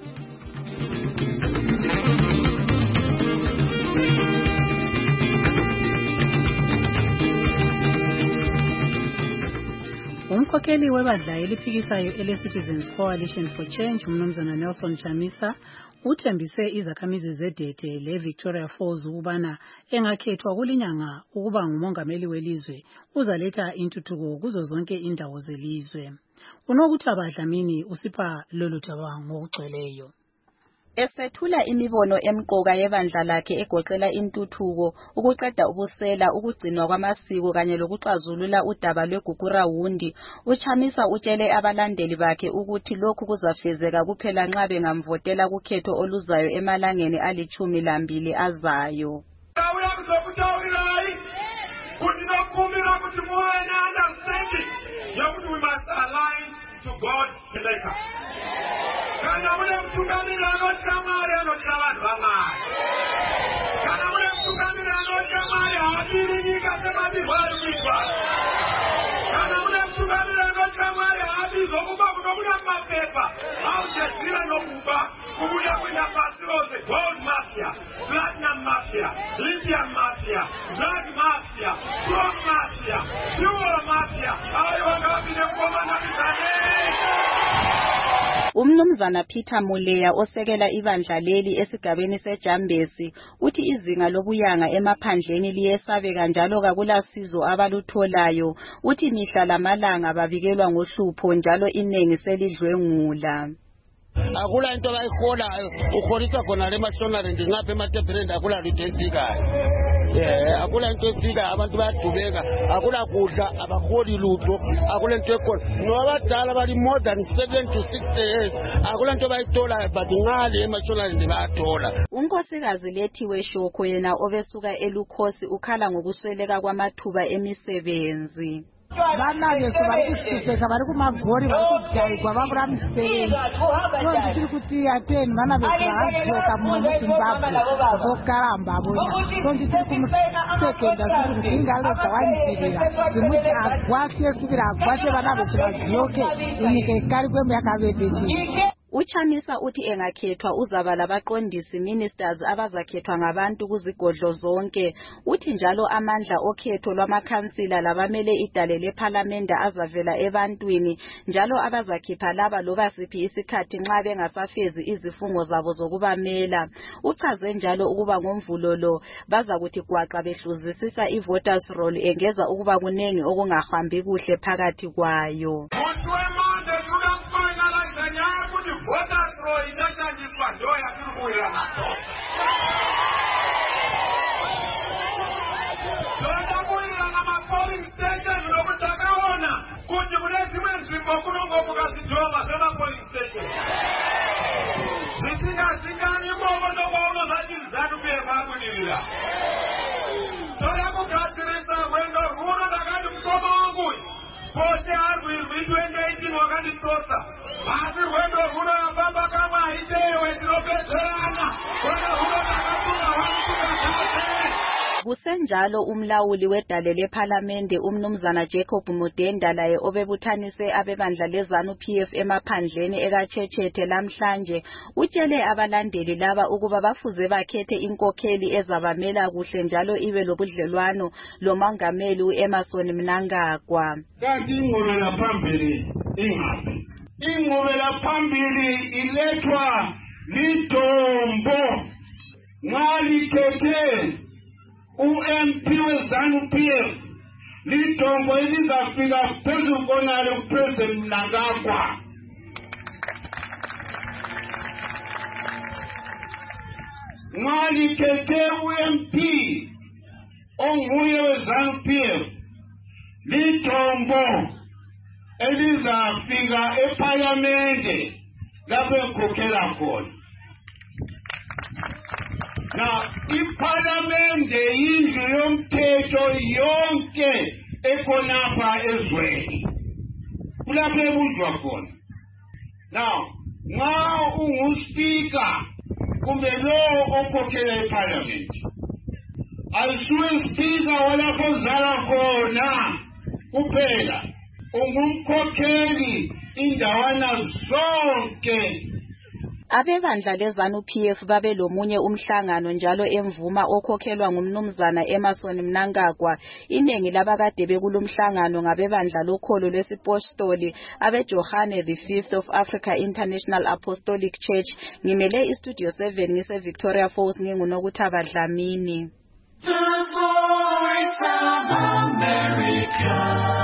Umkhokheli webandla eliphikisayo ele-Citizens Coalition for Change umnumzana Nelson Chamisa uthembise izakhamizi zedede le-Victoria Falls ukubana engakhethwa kulinyanga ukuba ngumongameli welizwe uzaletha intuthuko kuzo zonke indawo zelizwe. Unokuthi Dlamini usipha lolu thaba ngokugcweleyo. Esethula imibono emqoka yebandla lakhe egoqela intuthuko, ukuqeda ubusela, ukugcinwa kwamasiko kanye lokuxazulula udaba lweGugura Wundi, uChamisa utshele abalandeli bakhe ukuthi lokhu kuzafezeka kuphela nxa bengamvotela kukhetho oluzayo emalangeni alichumi lambili azayo. Uyakuzokutawulirayi kuti nokumbira kuti muwe understanding yokuti we must align to God's deliver. Kana mune mtungamiri anotikamari anotira vanhu vamari. Kana mune mtungamiri anotikamari haadiri nyika semadirwa ari kuitwa. Kana mune mtungamiri anotikamari haadizwa kuba kunobuda mumapepa aujezira nokuba kubuda kuita pasi rose gold mafia, platinum mafia, lithium mafia, drug mafia, drug mafia, fuel mafia. Ayo wangavine kukomana mitane. Umnumzana Peter Muleya osekela ibandla leli esigabeni seJambesi uthi izinga lobuyanga emaphandleni liyesabeka njalo kakulasizo abalutholayo. Uthi mihla lamalanga bavikelwa ngohlupho njalo inengi selidlwengula. Akula into bayiholayo ukholisa khona le mashonari ndingapha ematebrand akula litensikayo. eh akula into esika abantu bayadubeka akula kudla abaholi lutho akula into ekhona nobadala bali more than seven to sixty years akula into bayithola but ngale emashonalini bayathola. Unkosikazi Lethiwe Shoko yena obesuka eLukhosi ukhala ngokusweleka kwamathuba emisebenzi. Vana bari kushupheka vari kumagori vari kujairwa vavura misebenzi so ndiri kuti ateni vana vedu vaadzoka muzimbabwe zvokugara mbavona so nditiri kumusekenda siri kuti ingarega wanjirira ndimuti agwasi esivira agwasi vana vedu vadzoke inyika ikari kwembe yakavedechii. Uchamisa uthi engakhethwa uzaba labaqondisi ministers abazakhethwa ngabantu kuzigodlo zonke. Uthi njalo amandla okhetho lwamakhansila labamele idale leParliament azavela ebantwini njalo abazakhipha laba loba siphi isikhathi nxa bengasafezi izifungo zabo zokubamela. Uchaze njalo ukuba ngomvulo lo bazakuthi gwaqa behluzisisa ivoters roll engeza ukuba kunengi okungahambi kuhle phakathi kwayo. Voters roll ichashandiswa ndo yatiri kuwira nato. Toda kuwira namapolling station nokuti takaona kuti kune dzimwe nzvimbo kunongomuka zvidhoma zvemapolling station. Zvisingazikani imomo ndokwaona zvati ZANU-P F akudirira. Toda kugadzirisa rwendo rwuno ndakati mukoma wangu pose arwirwi twenty eighteen wakanditosa. Asi rwendo rwuno yafamba kamwe haitewe tinopedzerana. Rwendo rwuno ndakafunga wanikukatate. Kusenjalo umlawuli wedale leParliament umnumzana Jacob Mudenda laye obebuthanise abebandla leZANU-P F emaphandleni ekaChechete lamhlanje utshele abalandeli laba ukuba bafuze bakhethe inkokheli ezabamela kuhle njalo ibe lobudlelwano lomongameli uEmmerson Mnangagwa. Kanti ingqubela phambili ingaphi? Ingqubela phambili ilethwa lidombo ngalikhethe U-M P weZANU-P F lidombo elizafika phezulu konale kuPresident Mnangagwa. Ngalikhethe U-M P onguye weZANU-P F lidombo elizafika eParliament lapho ekhokhela khona. Now, iParliament yindlu yomthetho yonke ekhonapha ezweni. Kulapho ebuzwa khona. Now, nxa unguSpeaker kumbe lo okhokhela iParliament, ayisuwe Speaker walapho ozala khona kuphela, ungumkhokheli indawana zonke. Abebandla leZANU-P F babe lomunye umhlangano njalo emvuma okhokhelwa ngumnumzana Emmerson Mnangagwa. Inengi labakade bekulomhlangano ngabebandla lokholo lwesipostoli abeJohane the fifth of Africa International Apostolic Church. Ngimele iStudio seven ngise Victoria Falls nginguNokuthaba Dlamini. The Voice of America.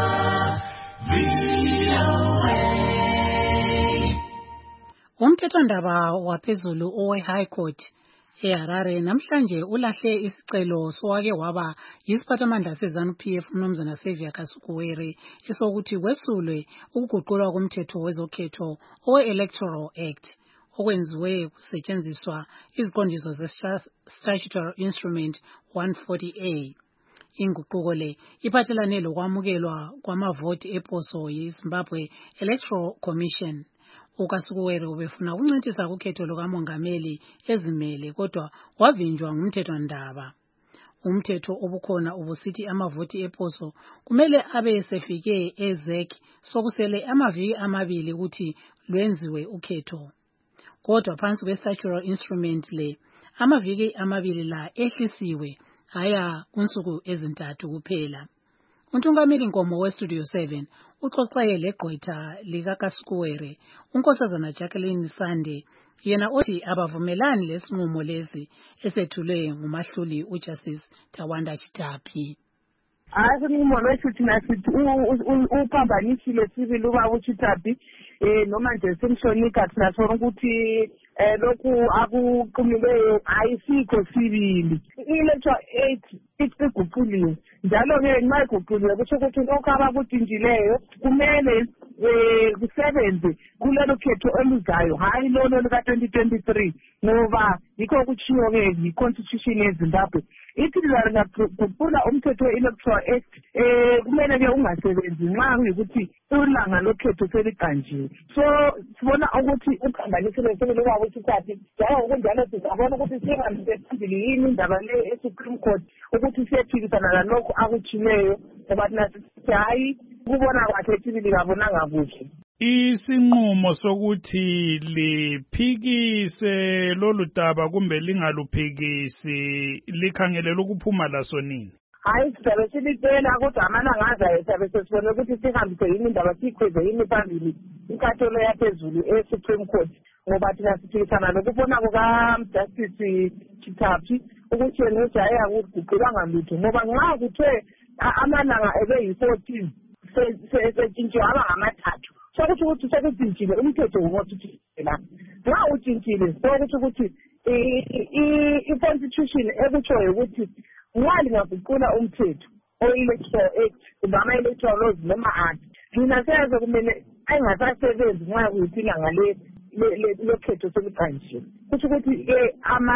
Umthethwandaba waphezulu owe-High Court eHarare namhlanje ulahle isicelo sowake waba yisiphathamandla seZANU-P F umnumzana Xavier Kasukuwere esokuthi kwesulwe ukuguqulwa komthetho wezokhetho owe-Electoral Act okwenziwe kusetshenziswa iziqondiso ze-Statutory Instrument one forty A. Inguquko le iphathelane lokwamukelwa kwamavoti eposo yiZimbabwe Electoral Commission. uKasukuwere ubefuna ukuncintisa kukhetho lukamongameli ezimele kodwa wavinjwa ngumthethwandaba. Umthetho obukhona ubusithi amavoti eposo kumele abe sefike ezek sokusele amaviki amabili ukuthi lwenziwe ukhetho. Kodwa phansi kwe-statutory instrument le amaviki amabili la ehlisiwe haya kunsuku ezintathu kuphela. Untungameli Nkomo weStudio seven uxoxele legqwetha likaKasukuwere unkosazana Jacqueline Sande yena othi abavumelani lesinqumo lesi esethulwe ngumahluli uJustice Tawanda Chitapi. Asinqumo lwethu thina sithi uphambanisile sibili ubaba uChitapi eh noma nje simshonika thina sona ukuthi eh lokhu akuqumileyo ayisikho sibili i-electoral act iguquliwe njalo ke nxa iguquliwe kusho ukuthi lokhu abakutshintshileyo kumele eh kusebenze kulelo khetho oluzayo hayi lolo luka twenty twenty-three ngoba yikho kuchiwo ke yi-constitution yeZimbabwe ithi lingaguqula umthetho we-electoral act eh kumele ke ungasebenzi nxa kuyikuthi ulanga lokhetho seliqanjiwe so sibona ukuthi ukhambanisile sebele kwabo isikhathi njalo ngokunjalo sizabona ukuthi singambise phambili yini indaba le e-Supreme Court ukuthi siyephikisana lalokho akuchileyo ngoba thina sithi hayi kubona kwakhe sibili kabonanga kuhle. Isinqumo sokuthi liphikise lolu daba kumbe lingaluphikisi likhangelela ukuphuma laso nini? Hayi sizabe silitela kodwa amalanga azayo sizabe sesibone ukuthi sihambise yini indaba siyikhweze yini phambili inkantolo yaphezulu e-Supreme Court ngoba thina siphikisana lokubona kuka-Justice Chitaphi ukuthi yena ujaya kuguqulanga lutho ngoba nxa kuthiwe amalanga ebe-fourteen setshintshiwe aba ngamathathu sokuthi ukuthi sekutshintshile umthetho wokuthi la nxa utshintshile sokuthi ukuthi i-constitution ekutshoyo ukuthi nxa lingaguqula umthetho o-electoral act kumbe ama-electoral laws noma ati lina seyaze kumele engasasebenzi nxa kuyiphi ilanga lokhetho seliqanjiwe kusho ukuthi-ke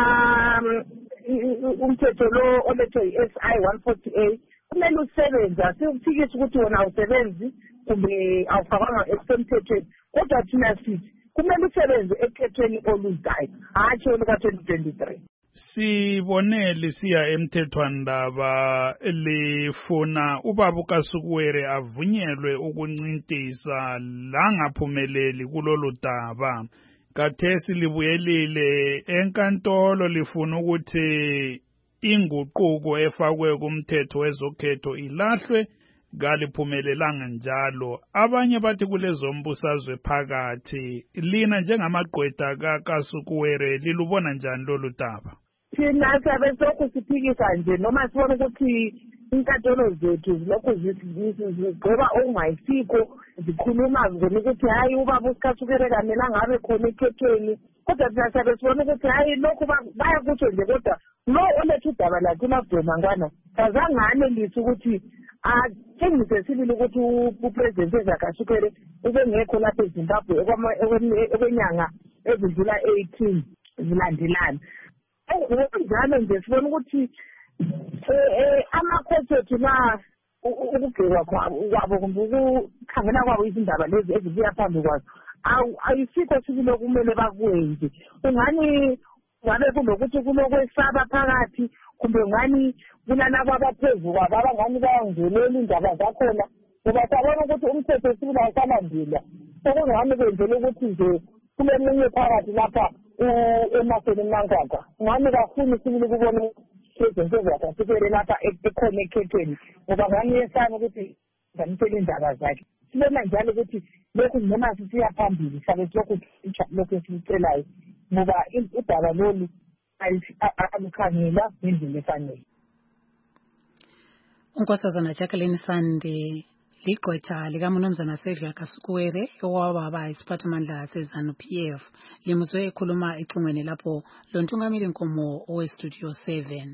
umthetho lo olethwe yi-S I one forty A kumele usebenze asikuphikisi ukuthi wona awusebenzi kumbe awufakwanga esemthethweni kodwa thina sithi kumele usebenze ekhethweni oluzayo hatshi oluka-twenty twenty-three. Sibone lisiya emthethwandaba lifuna ubaba uKasukuwere avunyelwe ukuncintisa langaphumeleli kulolu daba. Kathesi libuyelile enkantolo lifuna ukuthi inguquko efakwe kumthetho wezokhetho ilahlwe kaliphumelelanga njalo. Abanye bathi kulezo mbusazwe phakathi lina njengamagqwetha kaKasukuwere lilubona njani lolu daba? Thina sabe sokhu siphikisa nje noma sibona ukuthi inkantolo zethu zilokhu zigqoba okungayisikho zikhuluma zona ukuthi hayi ubaba uKasukuwere kamelanga abe khona ekhethweni kodwa thina sabe sibona ukuthi hayi lokhu bayakutsho nje kodwa lo oletha udaba lakhe uMabudemangwana kazange anelise ukuthi atshengise sibili ukuthi upresident uKasukuwere ubengekho lapha eZimbabwe okwenyanga ezidlula eighteen zilandelana. Njalo nje sibona ukuthi amakhosi ethu la ukugqekwa kwabo kumbe ukukhangela kwabo izindaba lezi ezibuya phambi kwazo ayisikho sibili okumele bakwenze. Ungani ngabe kunokuthi kunokwesaba phakathi kumbe ngani kunalabo abaphezulu kwabo abangani bayangelela indaba zakhona ngoba sabona ukuthi umthetho sibili awusalandelwa sekungani kwenzela ukuthi nje kuleminye phakathi lapha emaseni mangaka ngani kafuni sibili kubona izinto zakhe lapha ekhona ekhethweni ngoba ngani yesana ukuthi ngamtshela indaba zakhe sibona njalo ukuthi lokhu noma sisiya phambili sabe lokhu lokhu esicelayo ngoba udaba lolu alukhangela ngendlela efanele. Unkosazana Jacqueline Sande ligqwetha likaMnumzana Xavier Kasukuwere owababa isiphathimandla seZANU P F limuzwe ekhuluma ecingweni lapho lontungameli nkomo owestudio seven.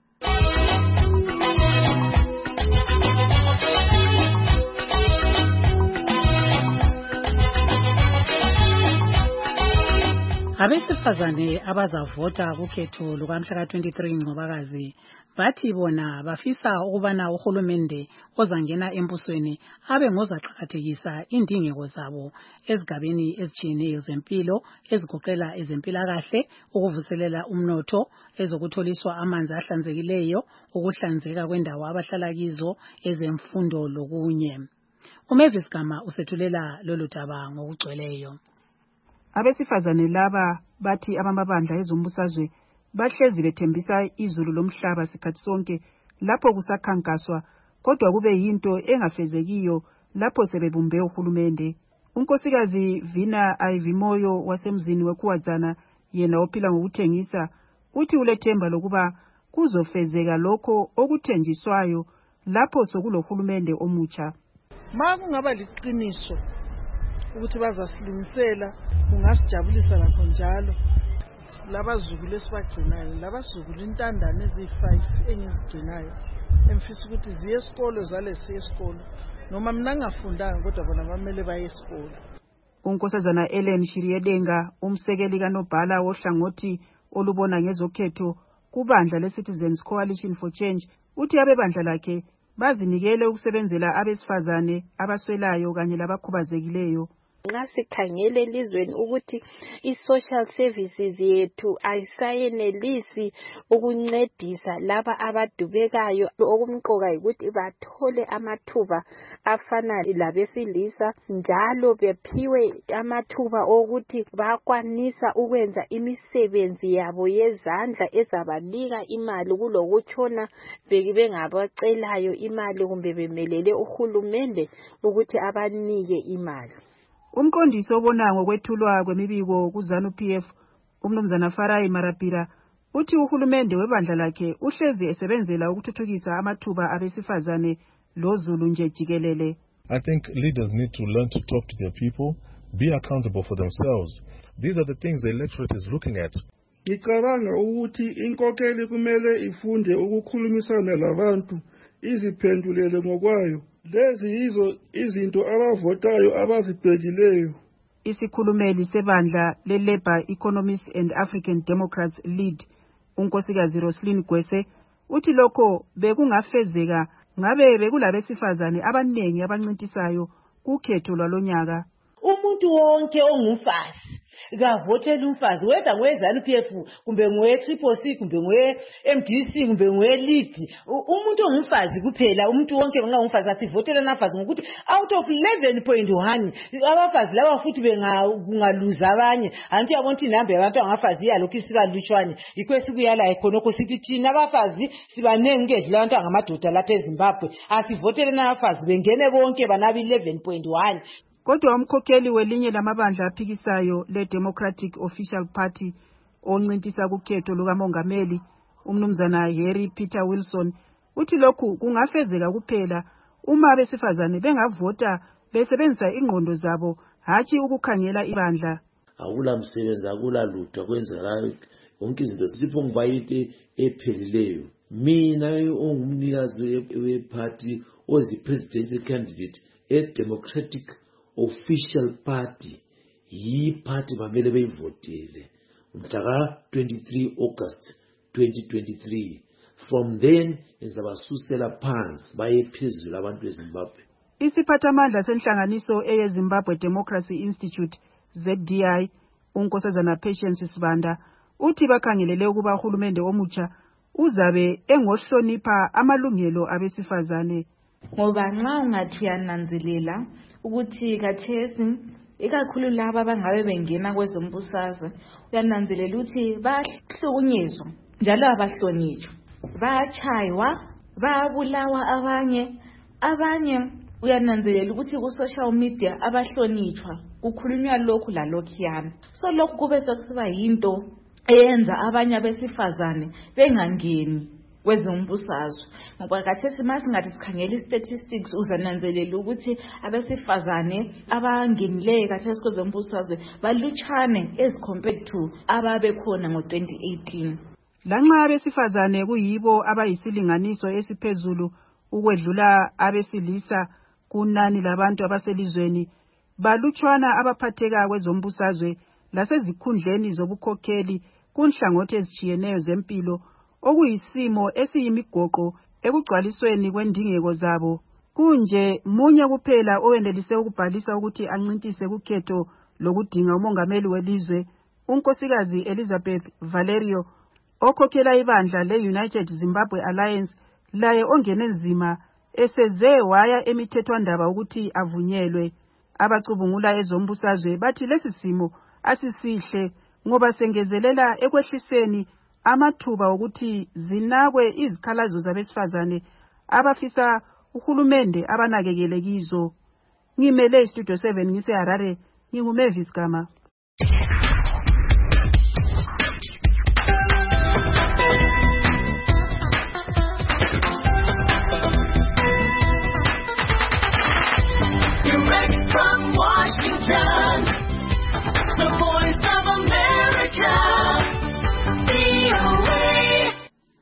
Abesifazane abazavota kukhetho lukamhla twenty-three Ncwabakazi bathi bona bafisa ukubana uhulumende ozangena embusweni abe ngozaqhakathekisa indingeko zabo ezigabeni ezitshiyeneyo zempilo ezigoqela ezempilakahle, ukuvuselela umnotho, ezokutholiswa amanzi ahlanzekileyo, ukuhlanzeka kwendawo abahlala kizo, ezemfundo lokunye. uMavis Gama usethulela lolu daba ngokugcweleyo. Abesifazane laba bathi abamabandla ezombusazwe bahlezi bethembisa izulu lomhlaba sikhathi sonke lapho kusakhankaswa kodwa kube yinto engafezekiyo lapho sebebumbe uhulumende. Unkosikazi Vina Ayivimoyo wasemzini weKuwadzana yena ophila ngokuthengisa uthi ulethemba lokuba kuzofezeka lokho okuthenjiswayo lapho sokulohulumende omutsha. Ma kungaba liqiniso ukuthi bazasilungisela kungasijabulisa lakho njalo. Labazukulu esibagcinayo labazukulu intandane eziyi-five engizigcinayo emfisa ukuthi ziye esikolo zale siye esikolo noma mina ngingafundanga kodwa bona bamele baye esikolo. uNkosazana Ellen Shiriedenga umsekeli kaNobhala wohlangothi olubona ngezokhetho kubandla leCitizens Coalition for Change uthi abebandla lakhe bazinikele ukusebenzela abesifazane abaswelayo kanye labakhubazekileyo. Nxa sikhangele elizweni ukuthi i-social services yethu ayisayenelisi ukuncedisa laba abadubekayo, okumqoka ukuthi bathole amathuba afana labesilisa njalo bephiwe amathuba okuthi bakwanisa ukwenza imisebenzi yabo yezandla ezabanika imali kulokutshona bengabacelayo imali kumbe bemelele uhulumende ukuthi abanike imali. Umqondisi obona ngokwethulwa kwemibiko kuZANU P F umnumzana Farai Marapira uthi uhulumende webandla lakhe uhlezi esebenzela ukuthuthukisa amathuba abesifazane loZulu nje jikelele. I think leaders need to learn to talk to their people, be accountable for themselves. These are the things the electorate is looking at. Ngicabanga ukuthi inkokeli kumele ifunde ukukhulumisana labantu iziphendulele ngokwayo. Lezi yizo izinto abavotayo abazibhekileyo. Isikhulumeli sebandla le-Labour Economists and African Democrats Lead unkosikazi Roslyn Gwese uthi lokho bekungafezeka ngabe bekulabesifazane abaningi abancintisayo kukhetho lwalonyaka. Umuntu wonke ongumfazi kavotela umfazi whether ngoweZANU P F kumbe ngowe-Triple C kumbe ngowe-M D C kumbe ngowe-Lead, umuntu ongumfazi kuphela, umuntu wonke ngumfazi asivotela nafazi ngokuthi out of eleven point one abafazi laba futhi bengaluza abanye. Anti yabona ukuthi inamba yabantu abangafazi yalokhu isibalutshwane yikho esikuyala khonokho sithi thina abafazi sibanengi ngedlula abantu angamadoda lapha eZimbabwe asivotele nabafazi bengene bonke banaba eleven point one. Kodwa umkhokheli welinye lamabandla aphikisayo le-Democratic Official Party oncintisa kukhetho lukamongameli umnumzana Harry Peter Wilson uthi lokhu kungafezeka kuphela uma abesifazane bengavota besebenzisa ingqondo zabo hatshi ukukhangela ibandla. Akula msebenzi akula lutho kwenzakala yonke izinto sipho ngibayite ephelileyo. Mina ongumnikazi weparty ozi-presidential candidate e-Democratic Official Party yi-party bamele beyivotele mhla twenty-three August twenty twenty-three. From then izabasusela phansi baye phezulu abantu beZimbabwe. Isiphathamandla senhlanganiso eyeZimbabwe Democracy Institute Z D I unkosazana Patience Sibanda uthi bakhangelele ukuba uhulumende omutsha uzabe engohlonipha amalungelo abesifazane. Ngoba nxa ungathi uyananzelela ukuthi kathesi ikakhulu laba abangabe bengena kwezombusazwe uyananzelela ukuthi bahlukunyezwa njalo abahlonitshwa, bayachaywa, bayabulawa abanye abanye uyananzelela ukuthi ku social media abahlonitshwa kukhulunywa lokhu lalokhuyana. So lokhu kube sekusiba yinto eyenza abanye abesifazane bengangeni kwezombusazwe. Ngoba kathesi masingathi sikhangela i-statistics uzananzelela ukuthi abesifazane abangenileyo kathesi kwezombusazwe balutshane as compared to ababekhona ngo-twenty eighteen. Lanxa abesifazane kuyibo abayisilinganiso esiphezulu ukwedlula abesilisa kunani labantu abaselizweni, balutshwana abaphatheka kwezombusazwe lasezikhundleni zobukhokheli kunhlangothi ezitshiyeneyo zempilo, okuyisimo esiyimigoqo ekugcwalisweni kwendingeko zabo. Kunje munye kuphela owenelise ukubhalisa ukuthi ancintise kukhetho lokudinga umongameli welizwe, unkosikazi Elizabeth Valerio okhokhela ibandla le-United Zimbabwe Alliance, laye ongene nzima eseze waya emithethwandaba ukuthi avunyelwe. Abacubungula ezombusazwe bathi lesi simo asisihle ngoba sengezelela ekwehliseni amathuba ukuthi zinakwe izikhalazo zabesifazane abafisa uhulumende abanakekele kizo. Ngimele Studio seven ngise Harare, nginguMavis Gama. Direct from Washington. Washington, the voice of America, V O A.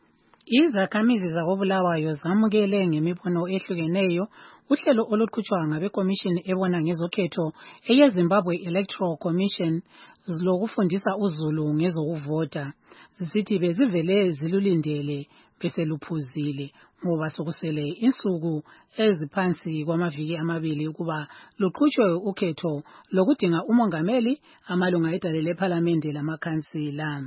Izakhamizi zakobulawayo zamukele ngemibono ehlukeneyo uhlelo oluqhutshwa ngabekomishini ebona ngezokhetho eyeZimbabwe Electoral Commission lokufundisa uzulu ngezokuvota. Zisithi bezivele zilulindele beseluphuzile ngoba sokusele insuku eziphansi kwamaviki amabili ukuba luqhutshwe ukhetho lokudinga umongameli, amalunga edale lephalamende lamakhansila.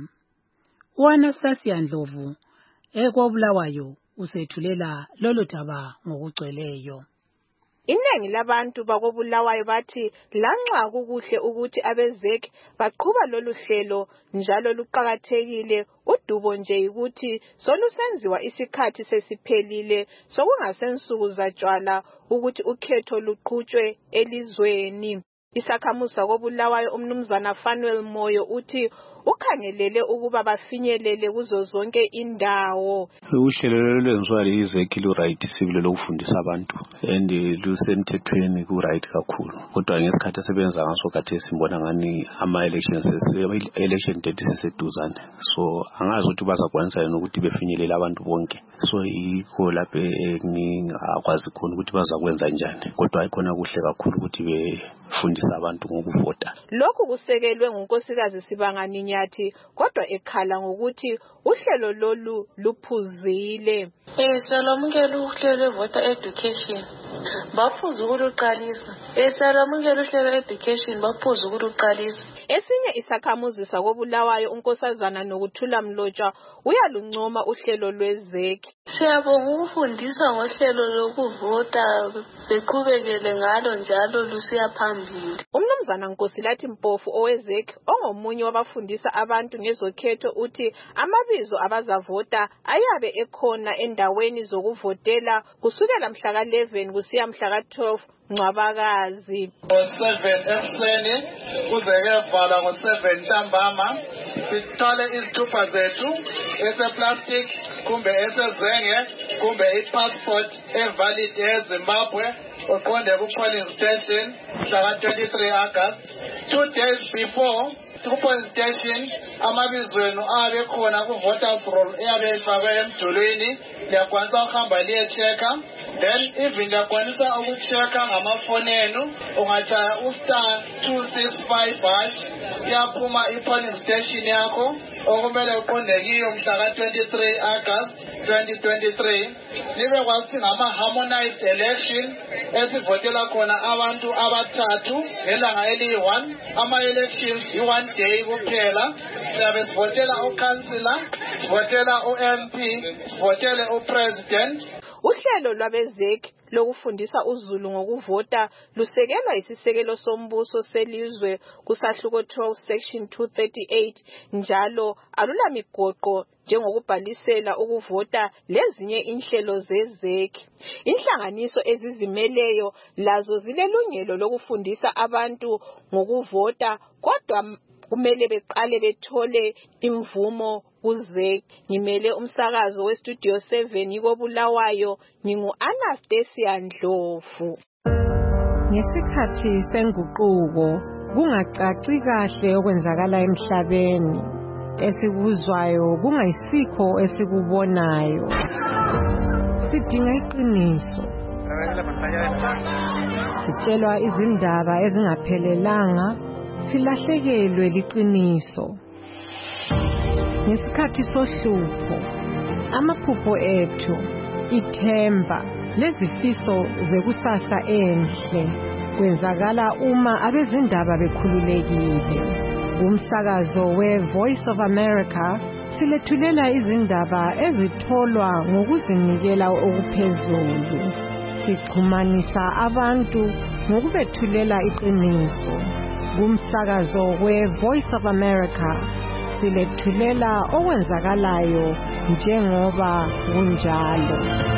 U-Anastasia Ndlovu ekobulawayo usethulela lolu daba ngokugcweleyo. Iningi labantu bakobulawayo bathi lanxa kukuhle ukuthi abezek baqhuba lolu hlelo njalo luqhakathekile, udubo nje ukuthi solusenziwa isikhathi sesiphelile sokungasensuku zatshwala ukuthi ukhetho luqhutshwe elizweni. Isakhamuzi sakobulawayo umnumzana Fanuel Moyo uthi ukhangelele ukuba bafinyelele kuzo zonke indawo. Uhlelo lwenziwa yizekhi lu-right sibile lokufundisa abantu and lusemthethweni ku-right kakhulu. Kodwa ngesikhathi esebenza ngaso khathi simbona ngani ama-elections election date seseduzane. So angazi ukuthi bazakwanisa yini ukuthi befinyelele abantu bonke. So yikho lapho ngingakwazi khona ukuthi bazakwenza njani. Kodwa ikhona kuhle kakhulu ukuthi befundisa abantu ngokuvota. Lokhu kusekelwe ngunkosikazi Sibangani Nyathi, kodwa ekhala ngokuthi uhlelo lolu luphuzile. Eh salamukela uhlelo voter education. Baphuza ukuluqalisa. Eh salamukela uhlelo education baphuza ukuluqalisa. Esinye isakhamuzi sakobulawayo unkosazana Nokuthula Mlotshwa uyaluncoma uhlelo lwezekhi. Siyabonga ukufundisa ngohlelo lokuvota beqhubekele ngalo njalo lusiya phambili. Umnumzana Nkosilathi Mpofu owezekhi ongomunye wabafundisa abantu ngezokhetho uthi amabizo abazavota ayabe ekhona endaweni zokuvotela kusukela mhla ka eleven kusiya mhla ka twelve Ncwabakazi. ngo-seven ekuseni kuze kevalwa ngo-seven ntambama sithole izithupha zethu eseplastic kumbe esezenge kumbe ipassport evalid eZimbabwe uqonde ku-polling station mhla ka twenty-three August. Two days before ku-polling station amabizwenu abe khona ku-voters roll eyabe ifakwe emdulwini, liyakwanisa ukuhamba liye-checker. Then even liyakwanisa uku-checker ngamafonenu, ungatshaya u-star two six five hash iyaphuma i-polling station yakho okumele uqonde kiyo mhla ka twenty-three August twenty twenty-three. Libe kwasithi ngama-harmonized election esivotela khona abantu abathathu ngelanga eliyi-one. Ama-elections i-one day kuphela. Siyabe sivotela ukhansila, sivotela u-M P, sivotele upresident. Uhlelo lwabezekhi lokufundisa uzulu ngokuvota lusekelwa isisekelo sombuso selizwe kusahluko twelve section two thirty-eight njalo alulamigoqo njengokubhalisela ukuvota lezinye inhlelo zezekhi. Inhlanganiso ezizimeleyo lazo zilelungelo lokufundisa abantu ngokuvota, kodwa kumele beqale bethole imvumo kuzekhi. Ngimele umsakazo westudio seven ikobulawayo, ngingu-Anastasia Ndlovu. Ngesikhathi senguquko kungacaci kahle okwenzakala emhlabeni, esikuzwayo kungayisikho esikubonayo. Sidinga iqiniso. Sitshelwa izindaba ezingaphelelanga, silahlekelwe liqiniso. Ngesikhathi sohlupho, amaphupho ethu, ithemba lezifiso zekusasa enhle kwenzakala uma abezindaba bekhululekile. Umsakazo we-Voice of America silethulela izindaba ezitholwa ngokuzinikela okuphezulu. Sixhumanisa abantu ngokubethulela iqiniso. Umsakazo we-Voice of America silethulela okwenzakalayo njengoba kunjalo.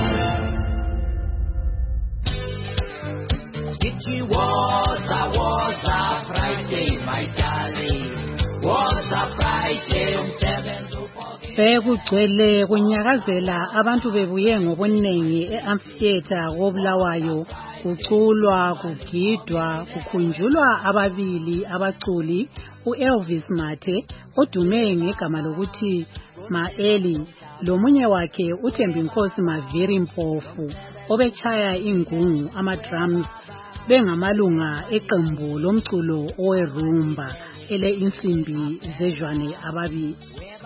It was a was a Friday, my darling. Was a Friday umsebenzi uphokile. Bekugcwele kunyakazela abantu bebuye ngobuningi e-amphitheater kobulawayo kuculwa kugidwa kukhunjulwa ababili abaculi uElvis Mathe odume ngegama lokuthi Ma-Eli lomunye wakhe uThembinkosi Maviri Mpofu obechaya ingungu ama-drums bengamalunga eqembu lomculo owerumba ele insimbi zejwane ababi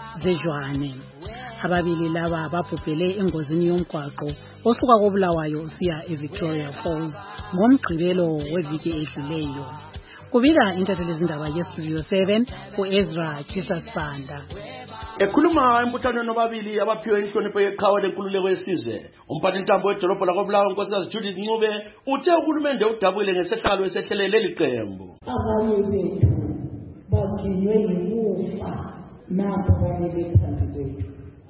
zejwane ababili laba babhubhele engozini yomgwaqo osuka koBulawayo usiya eVictoria Falls ngomgqibelo weviki edluleyo. Kubika intatheli zindaba yeStudio seven uEzra Chisasibanda. Ekhuluma embuthwaneni obabili abaphiwe inhlonipho yeqhawe lenkululeko yesizwe, umphathi ntambo wedolobho lakoBulawayo uNkosikazi Judith Ncube uthe uhulumende udabule ngesehlalo esehlele leli qembu. Abanye bethu baginywe yimufa napho balele phambi kwethu,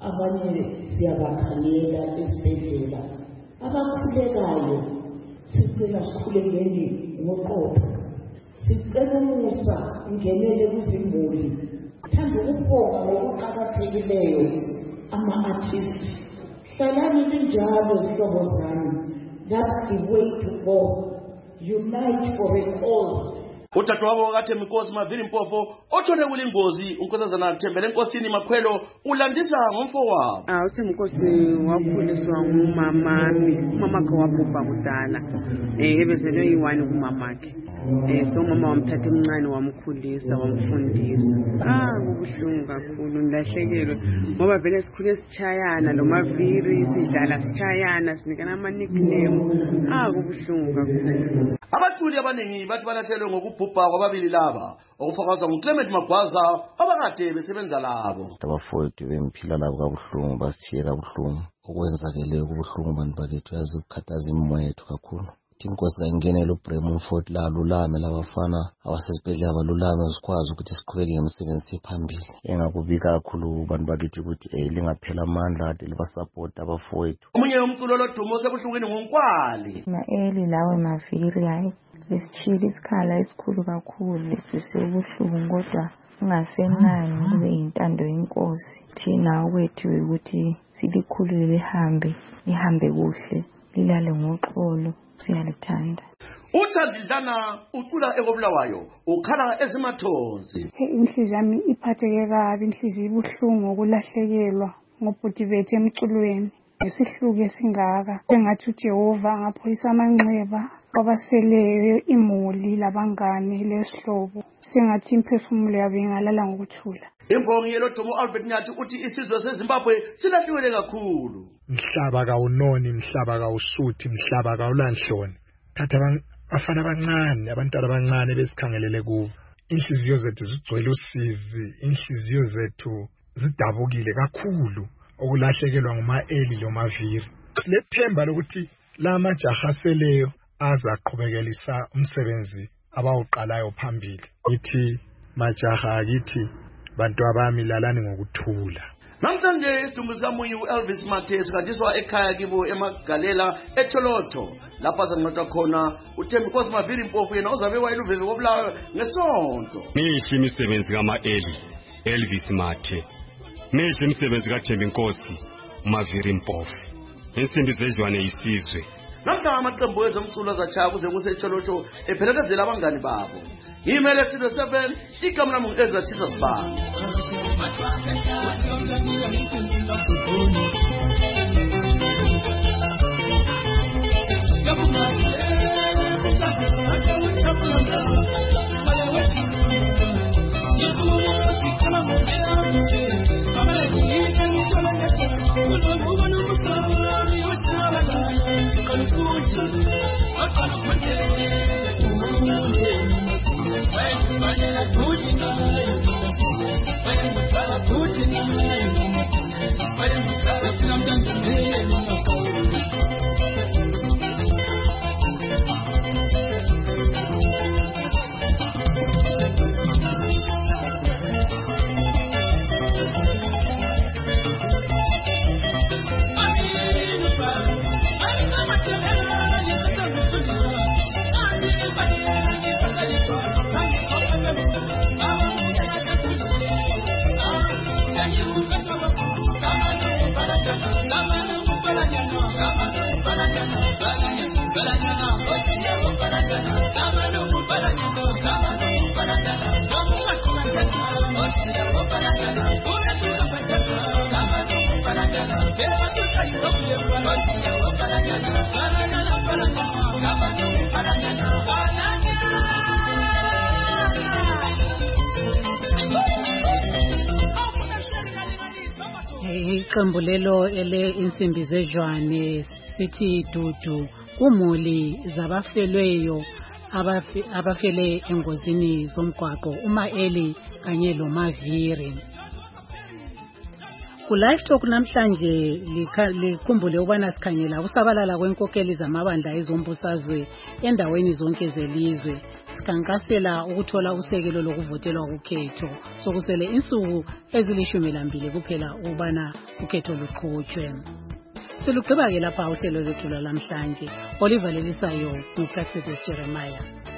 abanye siyabakhalela esibhedlela, abakhulekayo sicela sikhulekeni ngoqotho, sicela umusa ungenele kuzimuli. Thanda ukubonga ngokuqakathekileyo ama-artists. Hlalani linjalo zihlobo zami. That's the way to go. Unite for a cause. Uthatwabo kaThembinkosi Maviri Mpofu otshone kulingozi unkosazana Thembele Nkosini Makhwelo ulandisa ngomfowabo. Ah uThembinkosi wakhuliswa ngumamami, umamakhe wabhubha kudala. Eh ebezelwe yiwani kumamakhe. Eh so mama wamthatha emncane wamkhulisa wamfundisa. Ah kubuhlungu kakhulu ndahlekelwe ngoba vele sikhule sichayana lo Maviri sidlala sichayana sinikana ama nickname. Ah kubuhlungu kakhulu. Abaculi abaningi bathi balahlelwe ngokubhubha kwababili laba okufakazwa nguClement Magwaza abakade besebenza labo. Abafowethu bemphila labo kabuhlungu basithiye kabuhlungu okwenzakeleyo kubuhlungu bantu bakethu yazi ukukhathaza imimoya yethu kakhulu. Inkosi kayingenele uBrem Mfoti la lulame labafana abasesibhedlela balulame sikwazi ukuthi siqhubeke ngemisebenzi phambili. Engakubika kakhulu bantu bakithi ukuthi eh lingaphela amandla ade libasupport abafowethu. Omunye umculo lodumo sebuhlungwini ngoNkwali. Ma-Eli lawe Maviri hayi lesitshila isikhala esikhulu kakhulu lesisubuhlungu kodwa ungasenani kube yintando yenkosi. Thina okwethu ukuthi silikhulule lihambe lihambe kuhle lilale ngoxolo. Siyalithanda. Uthandizana ucula ekoBulawayo ukhala ezimathonzi. Inhliziyo yami iphatheke kabi, inhliziyo ibuhlungu ngokulahlekelwa ngobhuti bethu emculweni. Nesihluku esingaka sengathi uJehova angapholisa amanxeba kwabaseleyo imuli labangane lesihlobo. Sengathi imphefumulo yabo ingalala ngokuthula. Imbongi yelodumo Albert Nyathi uthi isizwe seZimbabwe silahliwele kakhulu. Mhlaba kawunoni, mhlaba kawusuthi, mhlaba kawulanhloni. Thatha abafana abancane, abantwana abancane besikhangelele kubo. Inhliziyo zethu zigcwele usizi, inhliziyo zethu zidabukile kakhulu okulahlekelwa nguma-Eli loMaviri. Silethemba lokuthi la majaha seleyo azaqhubekelisa umsebenzi abawuqalayo phambili. Ithi majaha akithi bantu abami lalani ngokuthula. Namhlanje isidumbu samunye uElvis Mathe sikhanjiswa ekhaya kibo eMagalela eTholotho lapha sanqotshwa khona uThembinkosi Maviri Mpofu yena ozabe wayiluveve koBulawayo ngesonto. Mihle imisebenzi kaMa-Eli Elvis Mathe. Mihle imisebenzi kaThembinkosi Maviri Mpofu. Insimbi zejwane isizwe. Namhla amaqembu ezomculo zachaya kuze kuseTholotho ephelekezela abangani babo. Email at Studio seven, igama lami ngu-Ezra Chisasibanda. Iqembu lelo ele insimbi zedlwane sithi dudu kumuli zabafelweyo abafele engozini zomgwaqo uMaeli kanye loMaviri. Ku live talk namhlanje likhumbule ubana sikhangela ukusabalala kwenkokeli zamabandla ezombusazwe endaweni zonke zelizwe. Sikhankasela ukuthola usekelo lokuvotelwa ukhetho sokusele insuku ezilishumi lambili kuphela ubana ukhetho luqhutshwe. Silugqiba ke lapha uhlelo lwethu lamhlanje. Oliver Lelisayo, uPractice Jeremiah.